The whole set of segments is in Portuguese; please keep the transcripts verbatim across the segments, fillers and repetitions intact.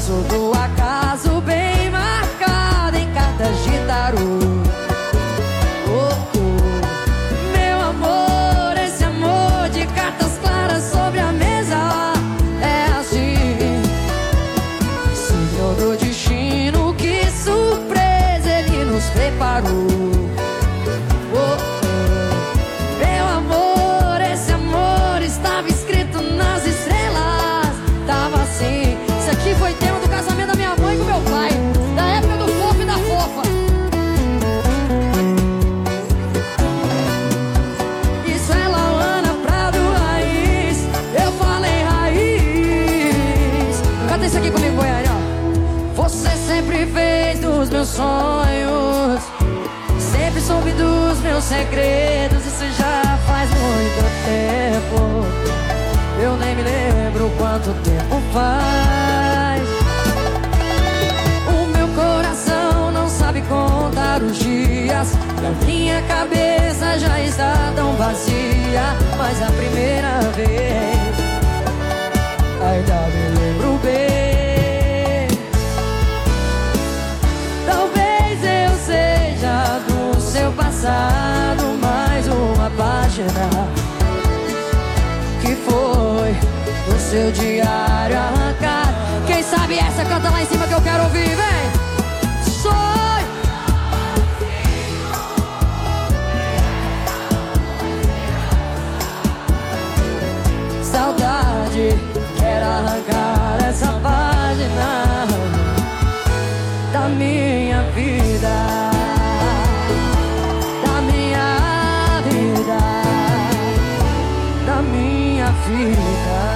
traço do acaso bem marcado em cartas de tarô. Oh, oh. Meu amor, esse amor de cartas claras sobre a mesa é assim. Senhor do destino, que surpresa ele nos preparou. Foi tema do casamento da minha mãe com meu pai, da época do fofo e da fofa. Isso é Lauana Prado raiz. Eu falei raiz. Canta isso aqui comigo, Goiânia. Você sempre fez dos meus sonhos, sempre soube dos meus segredos. Isso já faz muito tempo. Eu nem me lembro quanto tempo faz. O meu coração não sabe contar os dias, e a minha cabeça já está tão vazia. Mas a primeira vez ainda me lembro bem. Talvez eu seja do seu passado mais uma página que foi no seu diário arrancado. Quem sabe essa canta lá em cima que eu quero ouvir, vem! Sonho! Saudade, quero arrancar essa página da minha vida, da minha vida, da minha vida.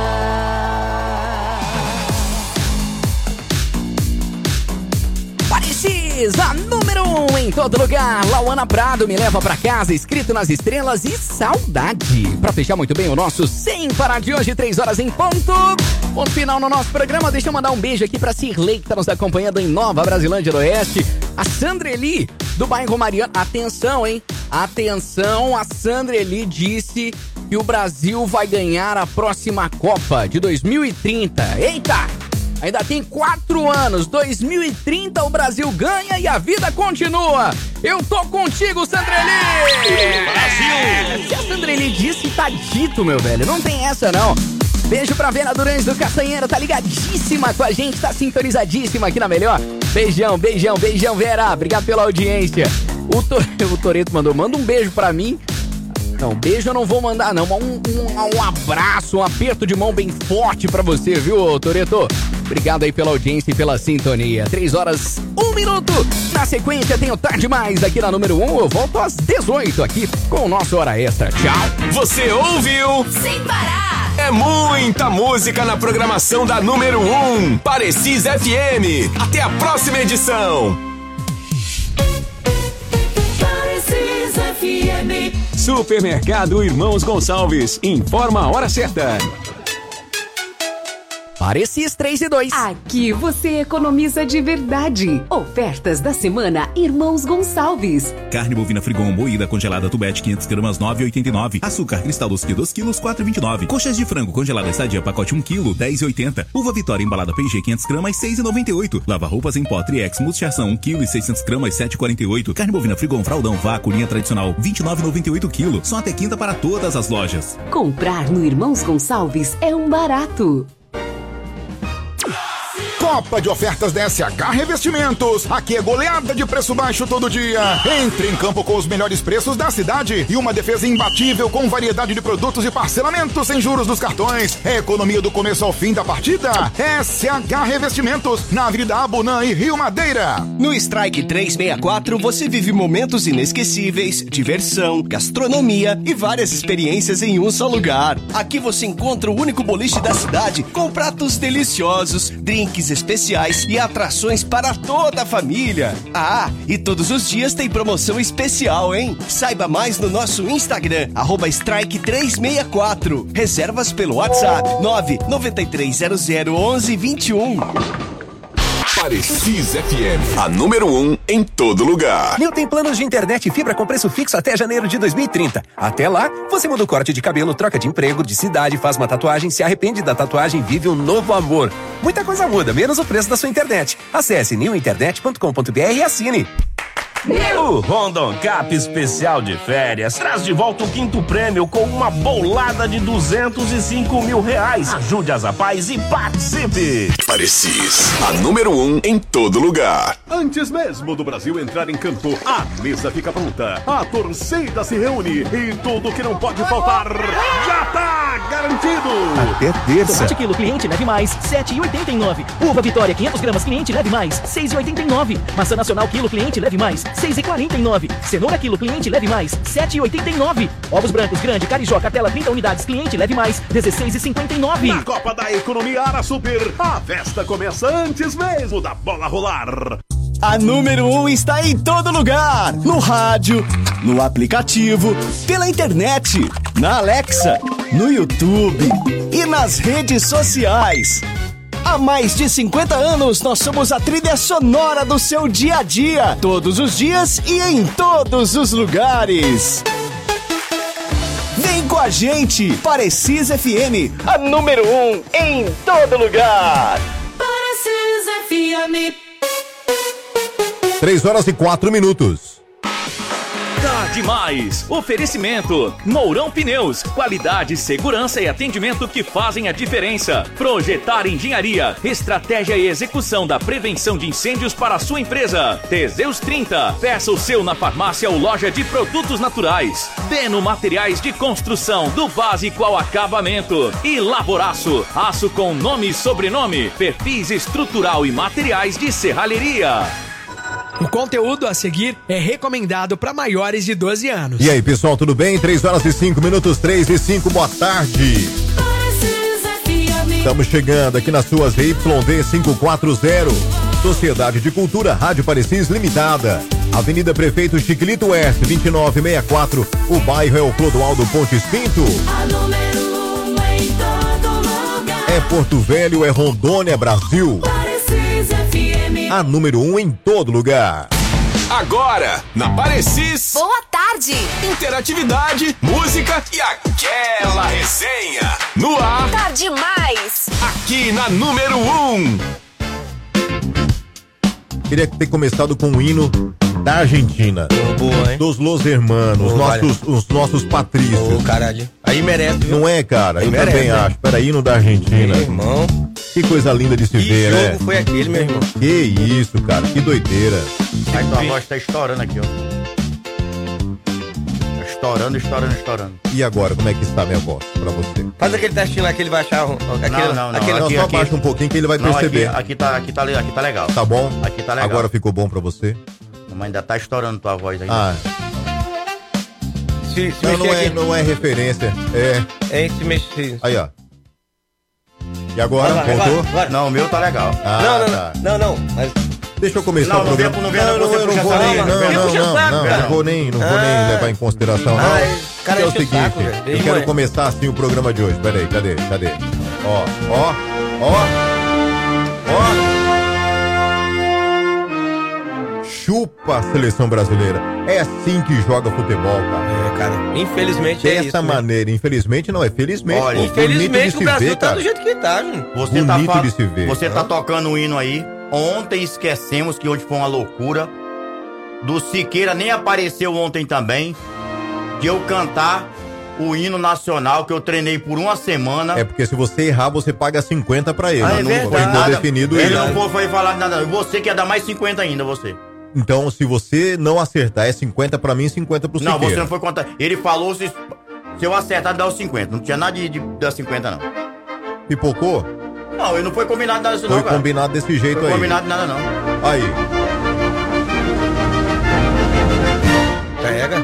A número um em todo lugar. Lauana Prado, Me Leva Pra Casa, Escrito nas Estrelas e Saudade. Pra fechar muito bem o nosso Sem Parar de hoje, três horas em ponto. Ponto final no nosso programa. Deixa eu mandar um beijo aqui pra Cirlei, que tá nos acompanhando em Nova Brasilândia do Oeste. A Sandra Eli, do bairro Mariana. Atenção, hein? Atenção, a Sandra Eli disse que o Brasil vai ganhar a próxima Copa de dois mil e trinta. Eita! Ainda tem quatro anos, dois mil e trinta o Brasil ganha e a vida continua. Eu tô contigo, Sandreli! Brasil! Se a Sandreli disse, tá dito, meu velho. Não tem essa, não. Beijo pra Vera Durães do Castanheira, tá ligadíssima com a gente, tá sintonizadíssima aqui na Melhor. Beijão, beijão, beijão, Vera. Obrigado pela audiência. O, to... o Toreto mandou, manda um beijo pra mim. Não, beijo eu não vou mandar, não. Um, um, um abraço, um aperto de mão bem forte pra você, viu, Toreto? Obrigado aí pela audiência e pela sintonia. Três horas, um minuto. Na sequência tem o Tarde Mais aqui na número um. Eu volto às dezoito aqui com o nosso Hora Extra. Tchau. Você ouviu? Sem parar. É muita música na programação da número um. Parecis F M. Até a próxima edição. Parecis F M. Supermercado Irmãos Gonçalves. Informa a hora certa. Parecis três e dois. Aqui você economiza de verdade. Ofertas da semana Irmãos Gonçalves. Carne bovina frigon moída congelada tubete quinhentas gramas nove e oitenta e nove. Açúcar cristal doce dois quilos quatro e vinte e nove. Coxas de frango congelada Sadia pacote um quilo dez e oitenta. Uva Vitória embalada P G quinhentas gramas seis e noventa e oito. Lava roupas em pó Triex multiação um quilo e seiscentas gramas sete e quarenta e oito. Carne bovina frigon fraldão vácuo linha tradicional vinte e nove e noventa e oito quilo. Só até quinta para todas as lojas. Comprar no Irmãos Gonçalves é um barato. Copa de ofertas da S H Revestimentos. Aqui é goleada de preço baixo todo dia. Entre em campo com os melhores preços da cidade e uma defesa imbatível com variedade de produtos e parcelamento sem juros dos cartões. É economia do começo ao fim da partida. S H Revestimentos, na Avenida Abunã e Rio Madeira. No Strike trezentos e sessenta e quatro você vive momentos inesquecíveis, diversão, gastronomia e várias experiências em um só lugar. Aqui você encontra o único boliche da cidade com pratos deliciosos, drinks especiais e atrações para toda a família. Ah, e todos os dias tem promoção especial, hein? Saiba mais no nosso Instagram, arroba Strike trezentos e sessenta e quatro. Reservas pelo WhatsApp nove nove três zero zero onze vinte e um. Parecis F M, a número um em todo lugar. Nil tem planos de internet e fibra com preço fixo até janeiro de dois mil e trinta. Até lá, você muda o corte de cabelo, troca de emprego, de cidade, faz uma tatuagem, se arrepende da tatuagem, vive um novo amor. Muita coisa muda, menos o preço da sua internet. Acesse new internet ponto com ponto b r e assine. O Rondon Cap especial de férias traz de volta o quinto prêmio com uma bolada de duzentos e cinco mil reais. Ajude as rapazes e participe. Parecis, a número um em todo lugar. Antes mesmo do Brasil entrar em campo, a mesa fica pronta, a torcida se reúne e tudo que não pode faltar já tá garantido. Até terça. Tomate quilo cliente leve mais, sete reais e oitenta e nove centavos. Uva Vitória quinhentas gramas cliente leve mais, seis reais e oitenta e nove centavos. Maçã Nacional quilo cliente leve mais, seis reais e quarenta e nove centavos. Cenoura quilo cliente leve mais, sete reais e oitenta e nove centavos. Ovos brancos grande Carijó Cartela trinta unidades cliente leve mais, dezesseis reais e cinquenta e nove centavos. Na Copa da Economia Ara Super, a festa começa antes mesmo da bola rolar. A número um está em todo lugar, no rádio, no aplicativo, pela internet, na Alexa, no YouTube e nas redes sociais. Há mais de cinquenta anos, nós somos a trilha sonora do seu dia a dia, todos os dias e em todos os lugares. Vem com a gente, Parecis F M, a número um em todo lugar. Parecis F M. Três horas e quatro minutos. Tá demais! Oferecimento Mourão Pneus, qualidade, segurança e atendimento que fazem a diferença. Projetar Engenharia, estratégia e execução da prevenção de incêndios para a sua empresa. Teseus trinta, peça o seu na farmácia ou loja de produtos naturais. Deno Materiais de Construção, do básico ao acabamento. E Laboraço, aço com nome e sobrenome, perfis estrutural e materiais de serralheria. O conteúdo a seguir é recomendado para maiores de doze anos. E aí, pessoal, tudo bem? três horas e cinco minutos, três e cinco, boa tarde. Estamos chegando aqui nas suas Y D quinhentos e quarenta, Sociedade de Cultura Rádio Parecis Limitada. Avenida Prefeito Chiquilito Oeste, vinte e nove sessenta e quatro. O bairro é o Clodoaldo Pontes Pinto. A número um em todo lugar. É Porto Velho, é Rondônia, Brasil. Parecis F M. A número um em todo lugar. Agora, na Parecis. Boa tarde. Interatividade, música e aquela resenha. No ar. Tá demais. Aqui na número um. Queria ter começado com o hino da Argentina. Oh, boa, hein? Dos Los Hermanos, Oh, nossos, os nossos patrícios. Ô, oh, caralho. Aí merece, viu? Não é, cara? Aí Eu merece, também hein? acho. Pera, hino da Argentina. Meu irmão. Que coisa linda de se Que ver, jogo né? foi aquele, meu irmão? Que isso, cara. Que doideira. Aí tua voz tá estourando aqui, ó. Tá estourando, estourando, estourando. E agora, como é que está a minha voz pra você? Faz aquele testinho lá que ele vai achar. Aquele, Não, não, não. Aquele, Não, aqui, só aqui. abaixa um pouquinho que ele vai Não, perceber. Aqui, aqui, tá, aqui, tá, aqui tá legal. Tá bom? Aqui tá legal. Agora ficou bom pra você? Mas ainda tá estourando tua voz aí. Ah, Se, se não, não, mexer é, aqui. não é referência. É. É, se mexer. Aí, ó. E agora? Vai, vai, Voltou? vai, vai. Não, o meu tá legal. Ah, não, não, tá. não, não, não. Mas Deixa eu começar Não, o não programa. vem- não vem- não não, você eu não puxa vou saco, nem, não, não, vem não, puxa não, saco, não, cara. não vou nem, não vou nem Ah. levar em consideração, não. Ai, cara, é o enche o seguinte, saco, velho. eu Ei, quero mãe. começar assim o programa de hoje. Peraí, cadê, cadê? Ó, ó, ó, ó. Chupa a seleção brasileira. É assim que joga futebol, cara. É, cara, infelizmente é Dessa isso. né? maneira, infelizmente não é, felizmente. Olha, pô, Infelizmente bonito o de se Brasil ver, tá cara. do jeito que tá, gente. Você Bonito tá fa- de se ver. Você tá Hã? tocando um hino aí. Ontem esquecemos que hoje foi uma loucura. Do Siqueira nem apareceu ontem também. De eu cantar o hino nacional que eu treinei por uma semana. É porque se você errar, você paga cinquenta pra ele. Ah, é não verdade. foi ainda definido Ele isso. não foi, foi falar nada. Você quer dar mais cinquenta ainda, você. Então, se você não acertar, é cinquenta pra mim e cinquenta pro Não, Siqueira. você não foi contar. Ele falou se, se eu acertar, dá os cinquenta. Não tinha nada de, de dar cinquenta, não. Pipocou? Não, ele não foi combinado nada disso, Foi não, cara. combinado desse jeito Foi aí. combinado nada, não. Aí. Pega.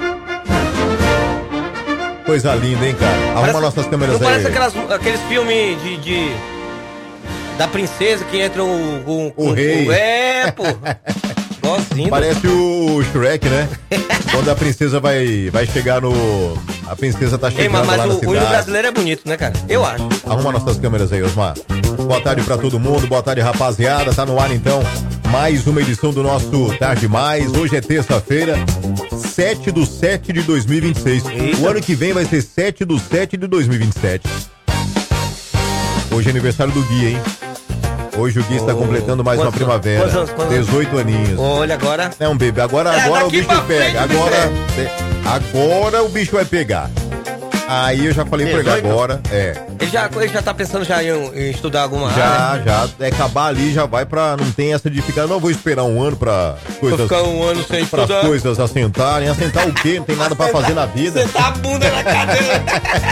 Coisa linda, hein, cara? Arruma Parece- nossas câmeras Não aí. parece aquelas, aqueles filmes de, de- da princesa que entra o... O, O rei. É, pô. Igualzinho. Parece o Shrek, né? Quando a princesa vai, vai chegar no... A princesa tá Ei, chegando mas, mas lá na o, o hino cidade. brasileiro é bonito, né, cara? Eu acho. Arruma nossas câmeras aí, Osmar. Boa tarde pra todo mundo, boa tarde, rapaziada. Tá no ar, então, mais uma edição do nosso Tarde Mais. Hoje é terça-feira, sete de sete de dois mil e vinte e seis. O ano que vem vai ser sete de sete de dois mil e vinte e sete. Hoje é aniversário do Gui, hein? Hoje o Gui está Oh. completando mais uma Quantos primavera. anos? Quantos anos? Quantos anos? dezoito aninhos. Olha, agora... Não, bebê, agora, É, agora o daqui bicho pra pega. frente, Agora, agora o bicho vai pegar. Aí eu já falei pra ele dezoito? agora. É. Ele já, ele já tá pensando já em, em estudar alguma área? Já, já. É acabar ali, já vai pra. Não tem essa de ficar. Não, vou esperar um ano pra coisas. ficar um ano sem Pra estudar. coisas assentarem. Assentar o quê? Não tem nada pra fazer na vida. Sentar a bunda na cadeira.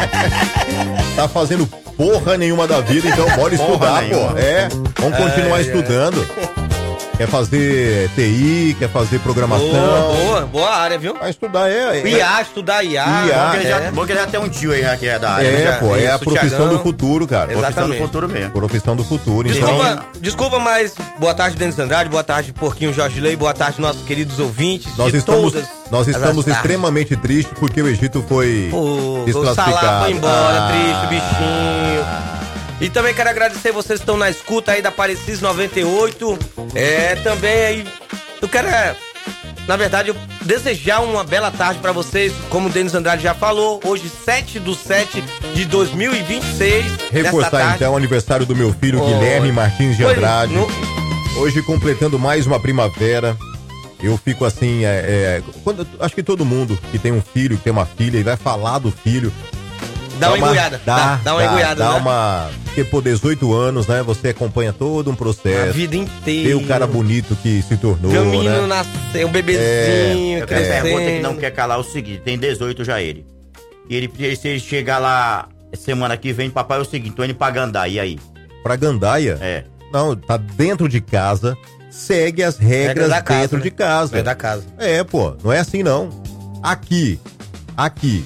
Tá fazendo porra nenhuma da vida, então bora Porra estudar, nenhuma. pô. É, vamos continuar Ai, ai. estudando. Quer fazer T I, quer fazer programação. Boa, boa, boa área, viu? Vai estudar, é. é. I A, estudar I A. I A, Bom que ele já, é. bom que ele já tem um tio aí né, que é da área. É, né? pô, é a Isso, profissão Thiagão. do futuro, cara. Exatamente. Profissão do futuro mesmo. Profissão do futuro, então. Desculpa, desculpa, mas boa tarde, Denis Andrade, boa tarde, Porquinho Jorge Lei, boa tarde, nossos queridos ouvintes Nós de estamos, todas nós as estamos tardes. extremamente tristes porque o Egito foi Pô, o desclassificado. Salah foi embora, Ah. triste, bichinho. E também quero agradecer vocês que estão na escuta aí da Parecis noventa e oito. É, também aí, eu quero, é, na verdade, eu desejar uma bela tarde pra vocês, como o Denis Andrade já falou, hoje sete do sete de dois mil e vinte e seis. nessa Reforçar tarde. então o aniversário do meu filho Oh. Guilherme Martins de Foi Andrade. no- Hoje completando mais uma primavera. Eu fico assim, é, é, quando, acho que todo mundo que tem um filho, que tem uma filha, e vai falar do filho. Dá uma engolhada, Dá, dá- dá uma engolhada, Dá né? uma. Porque por dezoito anos, né? Você acompanha todo um processo. A vida inteira. Vê o cara bonito que se tornou. Vê o menino né? nascer, o bebezinho, Eu tenho uma pergunta que crescendo. não quer calar o seguinte: tem dezoito já ele. E ele, se ele chegar lá semana que vem, papai, é o seguinte: tô indo pra Gandaia, e aí? Pra Gandaia? É. Não, tá dentro de casa, segue as regras Regra da casa, dentro né? de casa. É da casa. É, pô, não é assim não. Aqui, aqui.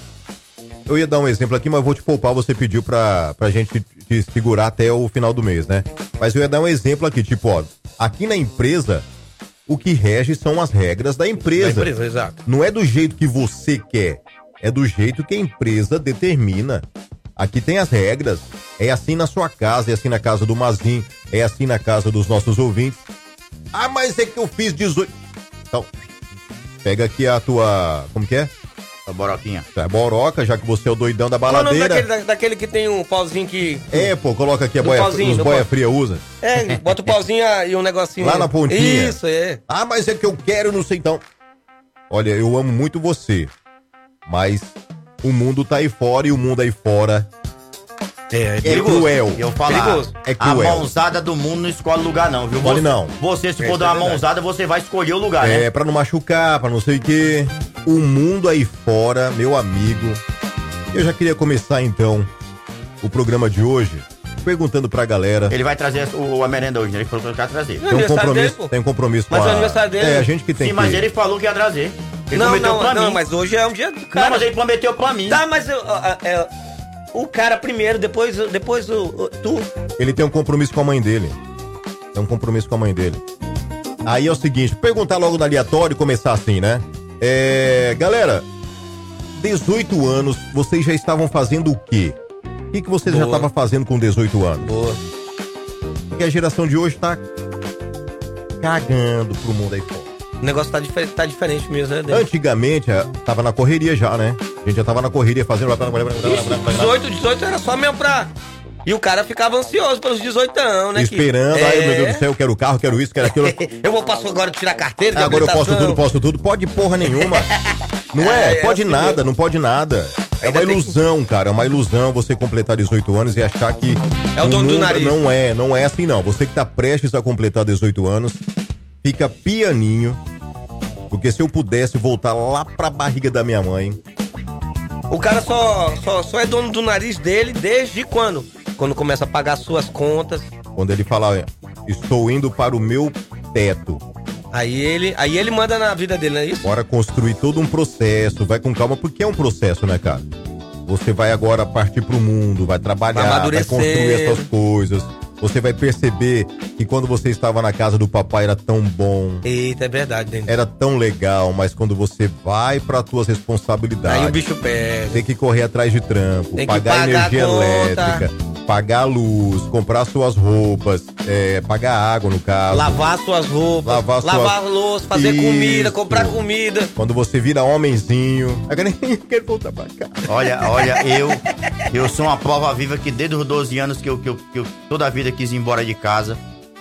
Eu ia dar um exemplo aqui, mas vou te poupar, você pediu pra, pra gente te segurar até o final do mês, né? Mas eu ia dar um exemplo aqui, tipo, ó, aqui na empresa, o que rege são as regras da empresa. Da empresa, exato. Não é do jeito que você quer, é do jeito que a empresa determina. Aqui tem as regras, é assim na sua casa, é assim na casa do Mazin, é assim na casa dos nossos ouvintes. Ah, mas é que eu fiz dezoito. Então, pega aqui a tua, como que é? A boroquinha. É boroca, já que você é o doidão da Qual é o nome baladeira. daquele, da- daquele que tem um pauzinho que... É, pô, coloca aqui a Do boia, pauzinho, os do boia pau- fria usa. É, bota o pauzinho e um negocinho... Lá na pontinha. Isso, é. Ah, mas é que eu quero, não sei então. Olha, eu amo muito você, mas o mundo tá aí fora e o mundo aí fora é, é cruel. Eu falar, Perigoso. É a cruel. mãozada do mundo não escolhe lugar não, viu? Escolhe Você- não. Você, se É, for isso dar é uma verdade. mãozada, você vai escolher o lugar, né? É, pra não machucar, pra não sei o quê. O mundo aí fora, meu amigo. Eu já queria começar então o programa de hoje perguntando pra galera. Ele vai trazer o, a merenda hoje, né? Ele falou que eu quero trazer. Tem um compromisso, tem um compromisso com Mas é a... o aniversário dele. É, a gente que tem Sim, que... mas ele falou que ia trazer. Ele Não, prometeu não, pra não, mim. mas hoje é um dia do cara. Não, mas ele prometeu pra mim. Tá, mas eu, a- a- é, o cara primeiro, depois, depois o, o- tu. Ele tem um compromisso com a mãe dele. Tem um compromisso com a mãe dele. Aí é o seguinte, perguntar logo no aleatório e começar assim, né? É... Galera, dezoito anos, vocês já estavam fazendo o quê? O que, que vocês já Boa. estavam fazendo com dezoito anos? Boa. Porque a geração de hoje tá cagando pro mundo aí fora. O negócio tá, difer tá diferente mesmo, né, Denis? Antigamente, eh, tava na correria já, né? A gente já tava na correria fazendo... dezoito, dezoito era só mesmo pra... E o cara ficava ansioso pelos dezoito anos, né? que- Esperando, ai É. meu Deus do céu, eu quero carro, quero isso, quero aquilo. Eu vou passar agora tirar a carteira de Agora eu posso habilitação. tudo, posso tudo. Pode porra nenhuma. Não é? É, Pode é nada, assim não pode nada. É uma ilusão, cara. É uma ilusão você completar dezoito anos e achar que. É o dono do mundo- nariz. Não é, não é assim não. Você que tá prestes a completar dezoito anos, fica pianinho. Porque se eu pudesse voltar lá pra barriga da minha mãe. O cara só, só, só é dono do nariz dele desde quando? Quando começa a pagar suas contas. Quando ele falar, estou indo para o meu teto. Aí ele, aí ele manda na vida dele, não é isso? Bora construir todo um processo, vai com calma, porque é um processo, né, cara? Você vai agora partir pro mundo, vai trabalhar, Vai vai, amadurecer. construir essas coisas. Você vai perceber que quando você estava na casa do papai era tão bom, Eita, é verdade, Denis. era tão legal, mas quando você vai para tuas responsabilidades, Aí o bicho pega. tem que correr atrás de trampo, Tem que pagar pagar energia a conta. elétrica, pagar a luz, comprar suas roupas, é, pagar água no caso. Lavar suas roupas, Lavar lavar, suas- louça, fazer Isso. comida, comprar comida. Quando você vira homenzinho, agora nem quero voltar pra cá. Olha, olha, eu eu sou uma prova viva que desde os doze anos que eu, que eu, que eu toda a vida quis ir embora de casa.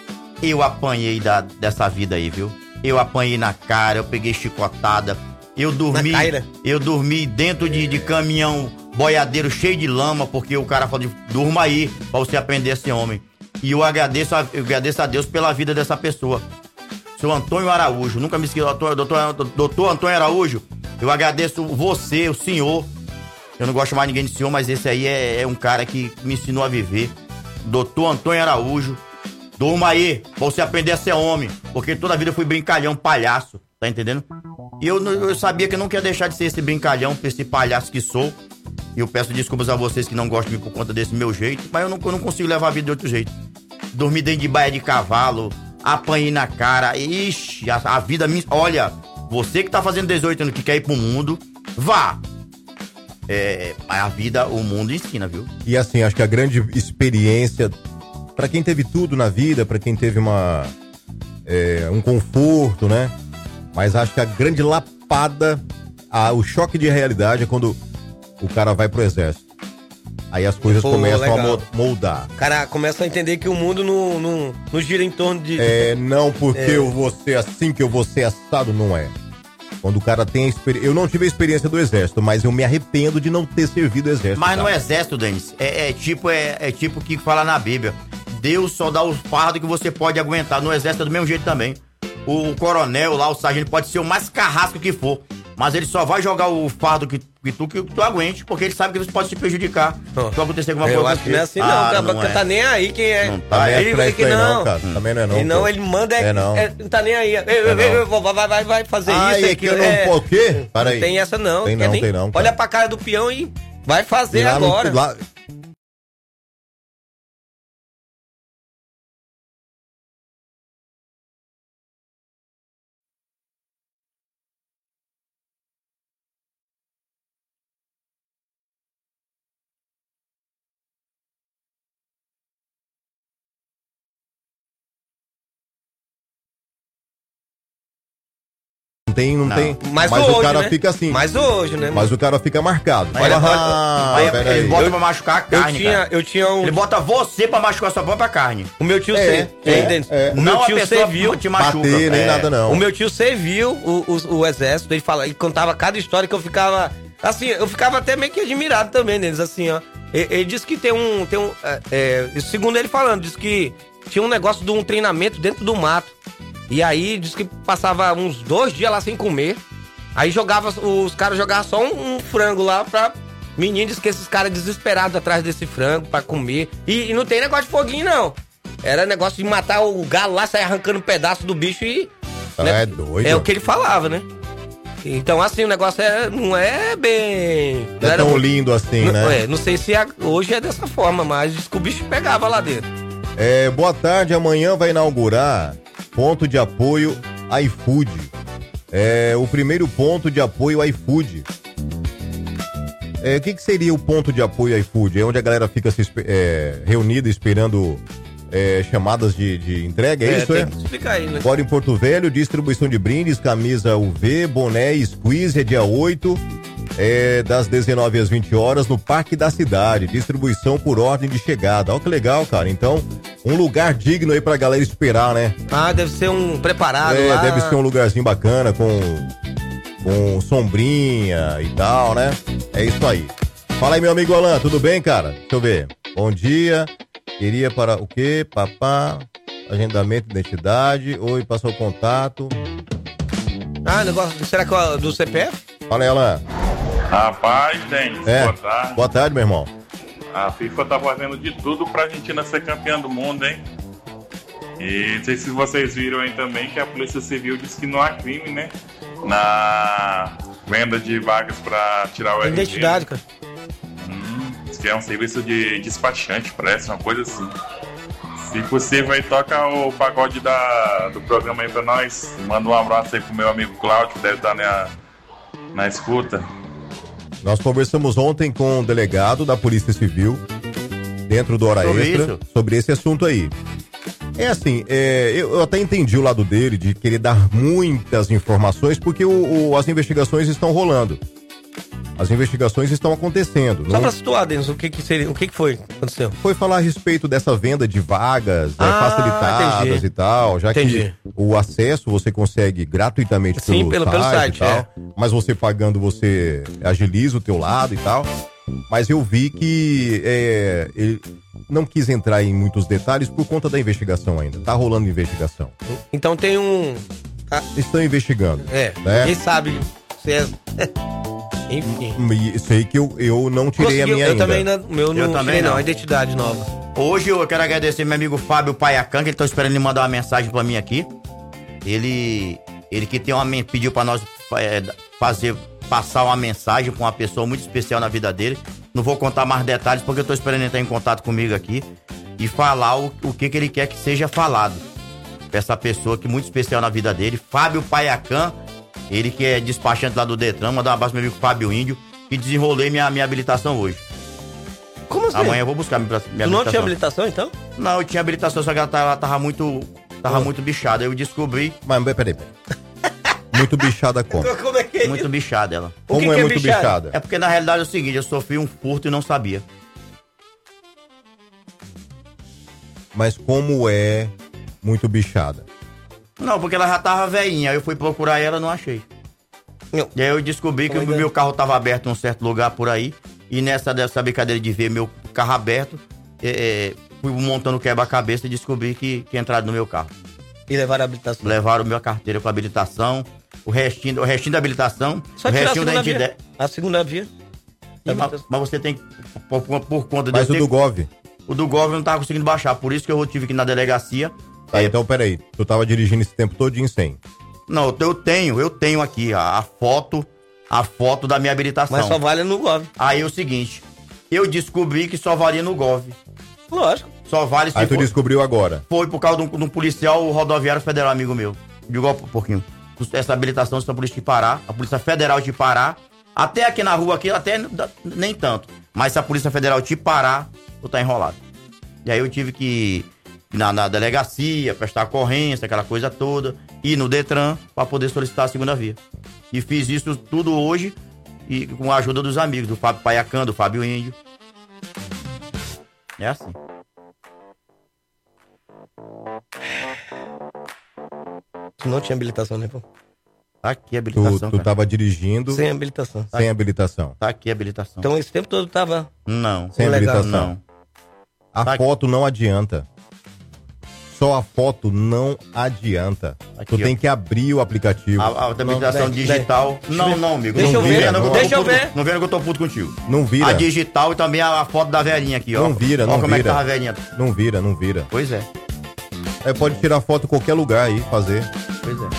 eu apanhei da, dessa vida aí, viu? Eu apanhei na cara, eu peguei chicotada, eu dormi. Na caira. Eu dormi dentro de, de caminhão boiadeiro cheio de lama, porque o cara falou: durma aí, pra você aprender esse homem. E eu agradeço, a, eu agradeço a Deus pela vida dessa pessoa. Seu Antônio Araújo, nunca me esqueci, doutor, doutor, doutor Antônio Araújo, eu agradeço você, o senhor. Eu não gosto de chamar ninguém de senhor, mas esse aí é, é um cara que me ensinou a viver. doutor Antônio Araújo, durma aí, pra você aprender a ser homem. Porque toda a vida eu fui brincalhão, palhaço, tá entendendo? E eu, eu sabia que eu não queria deixar de ser esse brincalhão, esse palhaço que sou. E eu peço desculpas a vocês que não gostam de mim por conta desse meu jeito, mas eu não, eu não consigo levar a vida de outro jeito. Dormi dentro de baia de cavalo, apanhei na cara, ixi, a, a vida me... Olha, você que tá fazendo dezoito anos, que quer ir pro mundo, vá! É, a vida, o mundo ensina, viu? E assim, acho que a grande experiência, pra quem teve tudo na vida, pra quem teve uma é, um conforto, né? Mas acho que a grande lapada, a, o choque de realidade é quando o cara vai pro exército. Aí as coisas Pô, começam legal. a mo- moldar. O cara começa a entender que o mundo não, não, não gira em torno de... É, não porque É. eu vou ser assim, que eu vou ser assado, não é. Quando o cara tem a experiência... Eu não tive a experiência do exército, mas eu me arrependo de não ter servido o exército. Mas no cara. exército, Denis, é, é tipo é, é tipo o que fala na Bíblia. Deus só dá o fardo que você pode aguentar. No exército é do mesmo jeito também. O, o coronel lá, o sargento, pode ser o mais carrasco que for, mas ele só vai jogar o fardo que, que, tu, que tu aguente, porque ele sabe que você pode se prejudicar. Oh. Se acontecer alguma Eu coisa acho com que não é você. assim, não. Ah, cara, não porque é. tá nem aí quem é. Não tá. Também é ele pra vê isso que aí não. não, cara. Também não é não, E não, pô. ele manda é. É não. é, não tá nem aí. Eu, eu, É não. eu, eu, vai, vai, vai fazer Ah, isso. é que eu não- o quê? Para Não aí. tem essa não. Tem quer não, nem- tem não, cara. Olha pra cara do peão e vai fazer E lá no- agora. lá- Não tem, não, Não. tem. Mas Mas hoje, o cara né? fica assim. Mas hoje, né, Mas o cara fica marcado. Olha, Fala, olha, ah, aí peraí. ele bota Eu- pra machucar a carne, eu tinha, cara. eu tinha um... Ele bota você pra machucar a sua própria carne. O meu tio É, C- é, Ei, Denis, é. o meu Não a tio pessoa serviu te machuca. Bater, nem nada, não. O meu tio serviu o, o, o exército, ele fala, ele contava cada história que eu ficava assim, eu ficava até meio que admirado também deles, assim, ó. Ele, ele disse que tem um, tem um, é, é, segundo ele falando, disse que tinha um negócio de um treinamento dentro do mato. E aí disse que passava uns dois dias lá sem comer. Aí jogava, os caras jogavam só um, um frango lá pra menino, diz que esses caras desesperados atrás desse frango pra comer. E, e não tem negócio de foguinho, não. Era negócio de matar o galo lá, sair arrancando um pedaço do bicho e... Ah, né? é doido. É o que ele falava, né? Então, assim, o negócio é, não é bem... Não é tão lindo assim, não, né? É, não sei se a- hoje é dessa forma, mas diz que o bicho pegava lá dentro. É, boa tarde, amanhã vai inaugurar ponto de apoio iFood. É o primeiro ponto de apoio iFood. É, o que, que seria o ponto de apoio iFood? É onde a galera fica se, espe- é, reunida esperando é, chamadas de, de entrega, é, É, isso, tem é? que explicar aí, né? Agora em Porto Velho, distribuição de brindes, camisa U V, boné e squeeze, é dia oito, é, das dezenove às vinte horas, no Parque da Cidade. Distribuição por ordem de chegada. Olha que legal, cara. Então, um lugar digno aí pra galera esperar, né? Ah, deve ser um preparado É, lá. deve ser um lugarzinho bacana, com, com sombrinha e tal, né? É isso aí. Fala aí, meu amigo Alan, tudo bem, cara? Deixa eu ver. Bom dia. Queria para o quê? Papá. Agendamento de identidade. Oi, passou o contato. Ah, negócio, será que é do C P F? Fala aí, Alan. Rapaz, Denis, É. boa tarde. Boa tarde, meu irmão. A FIFA tá fazendo de tudo pra Argentina ser campeã do mundo, hein? E não sei se vocês viram aí também que a Polícia Civil disse que não há crime, né? Na venda de vagas pra tirar o R G. Identidade, cara. Hum, diz que é um serviço de despachante, parece, uma coisa assim. Se possível, aí toca o pagode da, do programa aí pra nós. Manda um abraço aí pro meu amigo Cláudio, que deve estar na, na escuta. Nós conversamos ontem com o delegado da Polícia Civil, dentro do Hora Sobre Extra, isso? sobre esse assunto aí. É assim, é, eu, eu até entendi o lado dele, de querer dar muitas informações, porque o, o- as investigações estão rolando. As investigações estão acontecendo. Só Não... pra situar, Denis, o que que seria, o que que foi que aconteceu? Foi falar a respeito dessa venda de vagas né, Ah, facilitadas entendi. e tal, já Entendi. que o acesso você consegue gratuitamente Sim, pelo- pelo site, e tal, é. mas você pagando você agiliza o teu lado e tal. Mas eu vi que é, ele não quis entrar em muitos detalhes por conta da investigação ainda. Tá rolando investigação. Então tem um... Estão investigando. É, né? ninguém sabe se é... Enfim. E sei que eu, eu não tirei Conseguiu, a minha eu ainda. também não, meu não Eu também tirei não, não. a identidade nova. Hoje eu quero agradecer meu amigo Fábio Paiacan, que ele tá esperando ele mandar uma mensagem pra mim aqui. Ele, ele que tem uma, men- pediu pra nós é, fazer, passar uma mensagem pra uma pessoa muito especial na vida dele. Não vou contar mais detalhes porque eu tô esperando ele estar em contato comigo aqui e falar o, o que, que ele quer que seja falado. Pra essa pessoa que é muito especial na vida dele, Fábio Paiacan, ele que é despachante lá do Detran, mandar um abraço pro meu amigo Fábio Índio, que desenrolei minha, minha habilitação hoje. Como assim? Amanhã eu vou buscar minha, minha Tu habilitação. não tinha habilitação, então? Não, eu tinha habilitação, só que ela tava, ela tava muito. Tava muito bichada. Eu descobri. Mas peraí, peraí. Muito bichada como? Como é que é Muito bichada ela. Como que é que é muito bichada? bichada? É porque na realidade é o seguinte, eu sofri um furto e não sabia. Mas como é muito bichada? Não, porque ela já tava velhinha. Aí eu fui procurar ela e não achei. Não. E aí eu descobri que o meu carro tava aberto em um certo lugar por aí. E nessa dessa brincadeira de ver meu carro aberto, é, é, fui montando quebra-cabeça e descobri que, que entraram no meu carro. E levaram a habilitação? Levaram minha carteira com habilitação, o restinho, o restinho da habilitação, Só o tirar a restinho da segunda via. entidade. A segunda via. E, mas, mas você tem que, por, por, por conta de... Mas eu o ter- do Gov? O do Gov eu não tava conseguindo baixar, por isso que eu tive que ir na delegacia. Tá, então peraí. Tu tava dirigindo esse tempo todinho sem. Não, eu- eu tenho, eu tenho aqui a, a foto, a foto da minha habilitação. Mas só vale no Gov. Aí é o seguinte, eu descobri que só valia no Gov. Lógico. Só vale se Aí tu for- descobriu agora. Foi por causa de um, de um policial rodoviário federal, amigo meu. Digo, ó, um pouquinho. Essa habilitação da Polícia de Pará, a Polícia Federal de Pará, até aqui na rua, aqui, até n- da- nem tanto. Mas se a Polícia Federal de Pará, eu tá enrolado. E aí eu tive que ir na, na delegacia, prestar ocorrência, aquela coisa toda, ir no Detran pra poder solicitar a segunda via. E fiz isso tudo hoje, e com a ajuda dos amigos, do Fábio Paiacan, do Fábio Índio. É assim. Tu não tinha habilitação, né, pô? Tá aqui a habilitação, Tu, tu cara. tava dirigindo Sem habilitação. sem habilitação. Tá aqui a habilitação. Então esse tempo todo tava... Não. Sem legal. habilitação. Não. A Tá aqui. foto não adianta. Só a foto não adianta. Aqui, tu ó. tem que abrir o aplicativo. A, a habilitação Não, digital. deixa Não, eu ver. não, amigo. Deixa não eu ver, vira, não, deixa tô eu puto- ver. Não vira que eu tô puto contigo. Não vira. A digital e também a, a foto da velhinha aqui, ó. Não vira, Ó não como é que vira. tava a velhinha. Não vira, não vira. Pois é, É, pode tirar foto em qualquer lugar aí, fazer. pois é.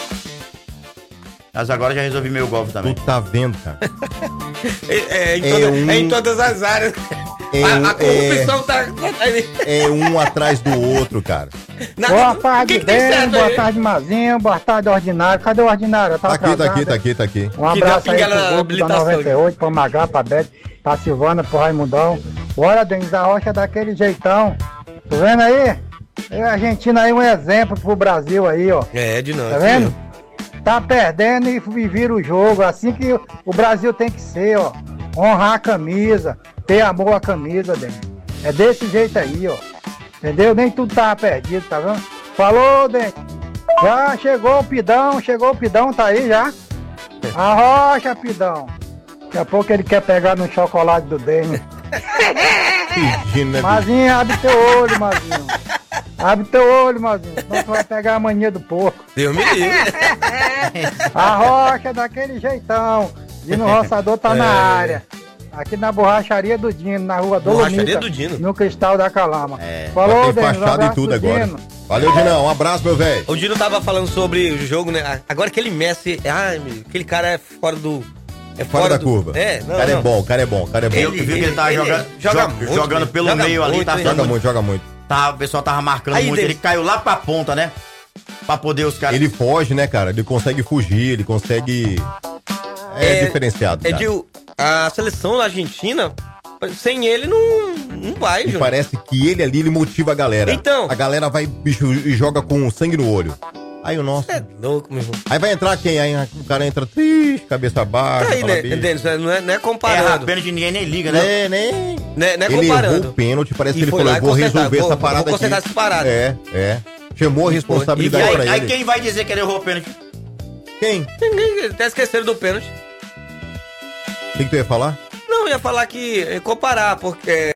Mas agora já resolvi meu golpe também. Tu tá vendo, cara? É, é, em, É toda- um- é em todas as áreas. É a, um- a corrupção tá... É um atrás do outro, cara. Na- Boa o tarde, que que tem bem, certo boa aí? tarde, Mazinho, boa tarde, Ordinário. Cadê o Ordinário? Tá Tá aqui, tá atrasado, aqui, tá hein? aqui, tá aqui. Um abraço aí Pinga na pro grupo da habilitação noventa e oito, pra Magá, pra Bete, pra Silvana, pro Raimundão. Bora, Denis, a Rocha daquele jeitão. Tá vendo aí? E a Argentina aí um exemplo pro Brasil aí, ó. É, de não. Tá vendo? Tá perdendo e vira o jogo. Assim que o Brasil tem que ser, ó. Honrar a camisa, ter amor à camisa, Denis. É desse jeito aí, ó. Entendeu? Nem tudo tava perdido, tá vendo? Falou, Denis. Já chegou o Pidão, chegou o Pidão, tá aí já. Arrocha, Pidão. Daqui a pouco ele quer pegar no chocolate do Denis. Pedindo, né, bicho? Mazinho, abre teu olho, Mazinho. Abre teu olho, Mazinho. Senão tu vai pegar a mania do porco. Deus me livre. A rocha daquele jeitão. Dino Roçador tá na área. Aqui na borracharia do Dino, na rua Borracharia Dolomita, do Dino. no Cristal da Calama. É. Falou, Tem Denis, um fachada e abraço tudo pro agora. Dino. Valeu, Dinão. Um abraço, meu velho. O Dino tava falando sobre o jogo, né? Agora aquele Messi... Ai, meu, aquele cara é fora do... É Fora da do- curva. É, não, O cara não. é bom, o cara é bom, o cara é bom. Eu vi que ele tava ele jogando, joga joga- muito, jogando velho. pelo Joga meio ali, muito, tá hein? Joga sendo muito, joga muito. Tá, o pessoal tava marcando Aí, muito. Denis. Ele caiu lá pra ponta, né? Pra poder os caras. Ele foge, né, cara? Ele consegue fugir, ele consegue... É, É, diferenciado, É cara. de, a seleção da Argentina, sem ele não, não vai, E Júnior. parece que ele ali, ele motiva a galera. Então. A galera vai, bicho, e joga com sangue no olho. Aí o nosso. É louco, meu irmão. Aí vai entrar quem? Aí o cara entra triste, cabeça baixa. Aí, né, Denis, não é, não é comparando. É, pênalti ninguém nem liga, né? É, nem. Não é, não é Ele comparando. errou o pênalti, parece E que ele foi falou, lá eu vou consertar, resolver vou- essa parada vou consertar aqui. essa parada. É, é. Chamou a E responsabilidade aí, pra aí ele. quem vai dizer que ele errou o pênalti? Quem? Ninguém, até esqueceram do pênalti. O que, que tu ia falar? Não, eu ia falar que é, comparar, porque.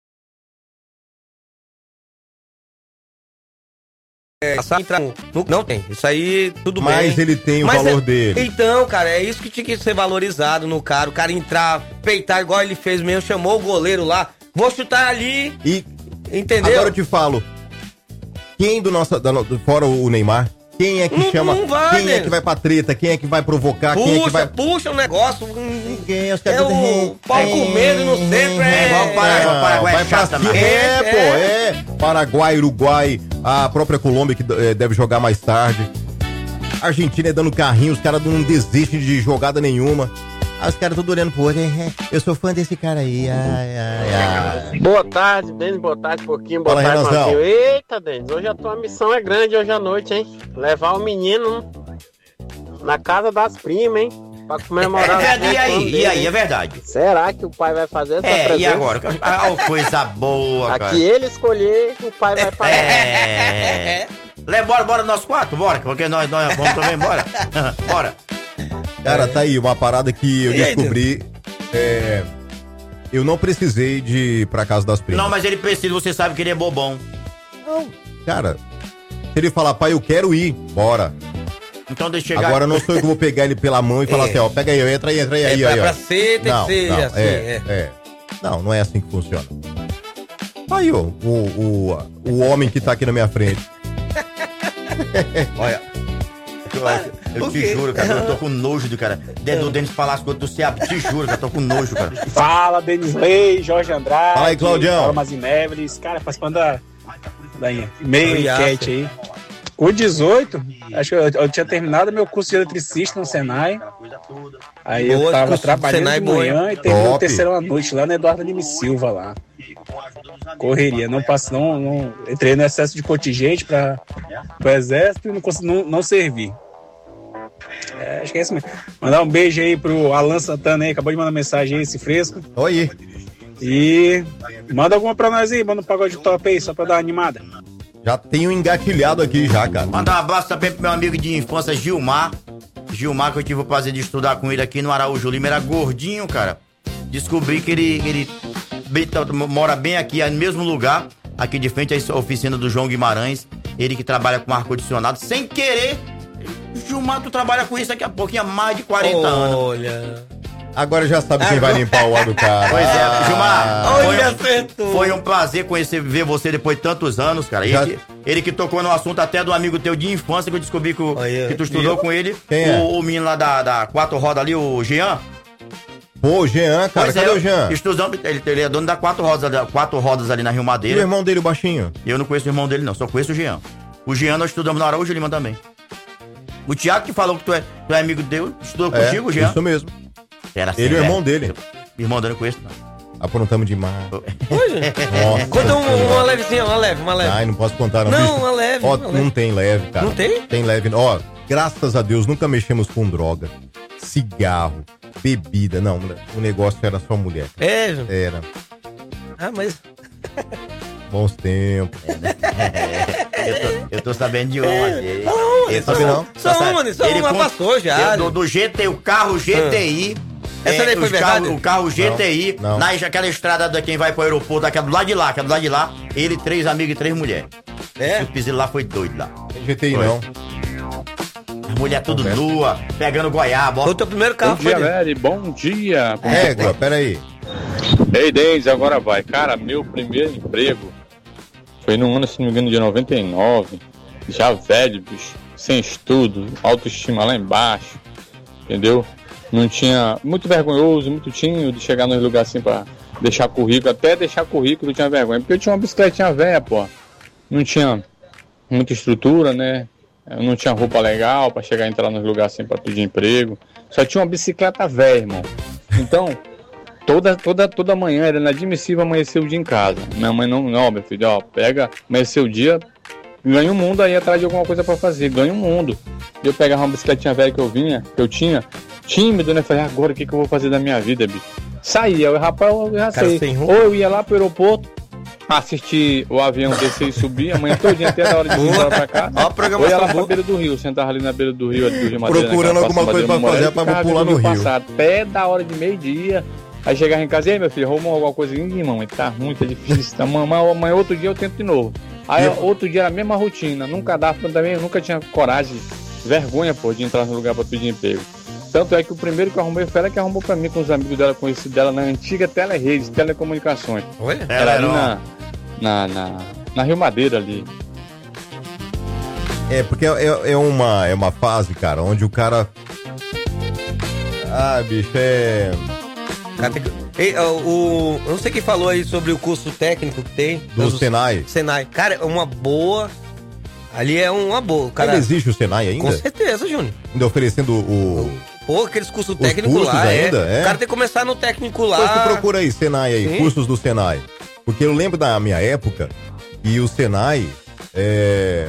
É, não, não tem. Isso aí, tudo bem. Mas ele tem o Mas valor é- dele. Então, cara, é isso que tinha que ser valorizado no cara. O cara entrar, peitar igual ele fez mesmo, chamou o goleiro lá. Vou chutar ali. E. Entendeu? Agora eu te falo. Quem do nosso. Da, no- fora o Neymar, quem é que Não- chama. não vai, quem é Denis. que vai pra treta? Quem é que vai provocar? Quem é que Puxa, vai. puxa o negócio. Ninguém, os É caras o pau comendo no centro, é. igual o Paraguai, o Paraguai é vai pra chato cima. também. É, pô, é. Paraguai, Uruguai, a própria Colômbia que eh, deve jogar mais tarde. Argentina é dando carrinho, os caras não desistem de jogada nenhuma. Aí os caras todos olhando pro outro. "É, eu sou fã desse cara aí. Ai, ai, ai. Boa tarde, Denis. Boa tarde, pouquinho. Boa Fala, tarde, Renanzão. Marquinhos. Eita, Denis. Hoje a tua missão é grande hoje à noite, hein? Levar o menino na casa das primas, hein? Pra comemorar. É, o e aí? aniversário E dele, aí? hein? É verdade. Será que o pai vai fazer essa É, presença? e agora? Ah, coisa boa, A cara. que ele escolher, o pai vai fazer. É. Le, bora, bora nós quatro, bora, porque nós, nós vamos também, bora. Bora. Cara, tá aí uma parada que eu E aí, descobri. É, eu não precisei de ir pra casa das primas. Não, mas ele precisa, você sabe que ele é bobão. Cara, se ele falar, pai, eu quero ir, bora. Então deixa eu chegar. Agora não sou eu que vou pegar ele pela mão e falar É. assim, ó, pega aí, entra aí, entra aí, É, aí, pra- aí, ó. pra ser, tem que não, ser não, assim, é, é. é. Não, não é assim que funciona. Aí, ó, o, o, o homem que tá aqui na minha frente. Olha. Eu, eu te juro, cara, eu tô com nojo do cara. Dentro do Denis falar as coisas do C A B, te juro, cara, eu tô com nojo, cara. Fala, Denis Lei, Jorge Andrade. Fala aí, Claudião. Fala, Mazineves. Cara, participando da, da meia Obrigado. enquete aí. O dezoito, acho que eu, eu tinha terminado meu curso de eletricista no Senai. Aí Boa, eu tava curso do trabalhando Senai, de boa, manhã hein? e terminei o Top. terceiro à noite lá no Eduardo Lima Silva lá. Correria, não passei, não, não entrei no excesso de contingente para o exército e não consegui, não, não servi. É, acho que é isso mesmo. Mandar um beijo aí pro Alan Santana aí, acabou de mandar mensagem aí, esse fresco. Oi. E manda alguma pra nós aí, manda um pagode top aí, só pra dar uma animada. Já tenho engatilhado aqui já, cara. Mandar um abraço também pro meu amigo de infância, Gilmar. Gilmar, que eu tive o prazer de estudar com ele aqui no Araújo Lima, era gordinho, cara. Descobri que ele, ele bem- mora bem aqui, no mesmo lugar, aqui de frente à oficina do João Guimarães. Ele que trabalha com ar-condicionado, sem querer. Gilmar, tu trabalha com isso daqui a pouquinho, há mais de quarenta anos. Olha. Agora já sabe quem vai limpar o ar do cara. Pois é, Gilmar. Olha, foi um- acertou. Foi um prazer conhecer, ver você depois de tantos anos, cara. Já- Ele, ele que tocou no assunto até do amigo teu de infância, que eu descobri que, o- Olha, que tu estudou viu? com ele. Quem é? o, o menino lá da, da quatro rodas ali, o Jean. Pô, Jean, cara, Pois cadê é, o Jean? Estudando, ele, ele é dono da quatro rodas, da quatro rodas ali na Rio E o Madeira. irmão dele, o baixinho? E eu não conheço o irmão dele, não, só conheço o Jean. O Jean nós estudamos na Araújo Lima também. O Thiago que falou que tu é, tu é amigo dele, estudou É, contigo, Jean? isso mesmo. Era Ele e o né? irmão dele. Irmão dele eu não conheço, não. Aprontamos demais. Nossa. Conta um- uma levezinha, uma leve, uma leve. Ai, não posso contar, não. Não, bicho. uma leve, Ó, uma não leve. tem leve, cara. Não tem? Tem leve. Ó, graças a Deus, nunca mexemos com droga, cigarro, bebida. Não, o negócio era só mulher. É, João. Era. Ah, mas. Bons tempos. Eu tô, eu tô sabendo de uma. Ele, ele Sabe não? Só uma, né? Só uma passou já. Do, do G T I, o carro G T I. Essa daí foi os verdade? carro- o carro G T I, Não, não. na aquela estrada da quem vai pro aeroporto, aquela do lado de lá, aquela do lado de lá, ele, três amigos e três mulheres. É? O piso lá foi doido lá. Tem G T I Foi. não. As mulheres tudo nua, pegando goiaba. O teu primeiro carro Bom foi dia, dele. Nery. Bom dia. Régua, peraí. Ei, Denis, agora vai. Cara, meu primeiro emprego foi no ano, se não me engano, de noventa e nove. Já velho, bicho. Sem estudo, autoestima lá embaixo. Entendeu? Não tinha... Muito vergonhoso, muito tímido de chegar nos lugares assim pra deixar currículo. Até deixar currículo eu tinha vergonha. Porque eu tinha uma bicicletinha velha, pô. Não tinha muita estrutura, né? Eu não tinha roupa legal pra chegar e entrar nos lugares assim pra pedir emprego. Só tinha uma bicicleta velha, irmão. Então, toda, toda, toda manhã era inadmissível amanhecer o dia em casa. Minha mãe não, não, meu filho, ó, pega, amanhecer o dia, ganha um mundo aí atrás de alguma coisa pra fazer, ganha um mundo. E eu pegava uma bicicletinha velha que eu vinha, que eu tinha, tímido, né? Falei, agora o que, que eu vou fazer da minha vida, bicho? Saía, eu, rapaz, eu já Cara, sei. sem rumo. Ou eu ia lá pro aeroporto, assistir o avião descer e subir, amanhã todinha até a hora de ir embora pra cá. Ó, a Ou programação ia lá pra boa. beira do rio, sentar ali na beira do rio, ali do Rio Madeira. Procurando naquela alguma praça coisa Madeira pra do fazer Moreira, pra ficava pular vendo no o rio. passado, até da hora de meio-dia. Aí chegava em casa, e aí, meu filho, arrumou alguma coisa? Ih, mamãe, tá ruim, tá difícil. Tá, mamãe, amanhã, outro dia eu tento de novo. Aí outro dia era a mesma rotina, nunca dava, também nunca tinha coragem, vergonha, pô, de entrar no lugar pra pedir emprego. Tanto é que o primeiro que eu arrumei foi ela que arrumou pra mim, com os amigos dela, conheci dela na antiga Teleredes, Telecomunicações. Olha, era ali na, na, na, na Rio Madeira ali. É, porque é, é, uma, é uma fase, cara, onde o cara... Ah, bicho, é... Cara, tem que- Ei, ó, o, eu não sei quem falou aí sobre o curso técnico que tem. Do Mas o- Senai. Senai. Cara, é uma boa... Ali é uma boa. O cara... Ainda existe o Senai ainda? Com certeza, Júnior. Ainda oferecendo o... Pô, aqueles cursos Os técnicos cursos lá, ainda, é. é? O cara tem que começar no técnico lá. Depois tu procura aí, Senai aí, Sim. cursos do Senai. Porque eu lembro da minha época que o Senai é,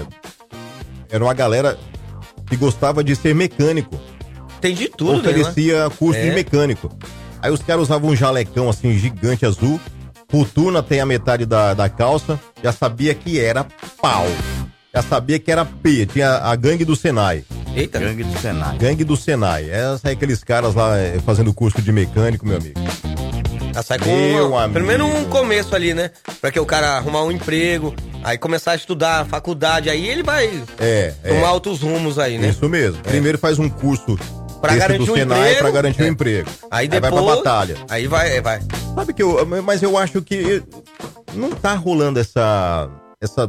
era uma galera que gostava de ser mecânico. Tem de tudo, Oferecia né? curso É. de mecânico. Aí os caras usavam um jalecão assim, gigante azul, coturna até a metade da, da calça, já sabia que era pau. Já sabia que era P, tinha a gangue do Senai. Eita. Gangue do Senai. Gangue do Senai. É, sai aqueles caras lá é, fazendo curso de mecânico, meu amigo. Já sai com Meu uma, amigo. primeiro um começo ali, né? Pra que o cara arrumar um emprego, aí começar a estudar faculdade, aí ele vai É, é. tomar outros rumos aí, né? Isso mesmo. Primeiro faz um curso Pra desse garantir do um Senai emprego. pra garantir um É. emprego. Aí vai depois- pra batalha. Aí vai, vai. Sabe que eu, mas eu acho que não tá rolando essa, essa,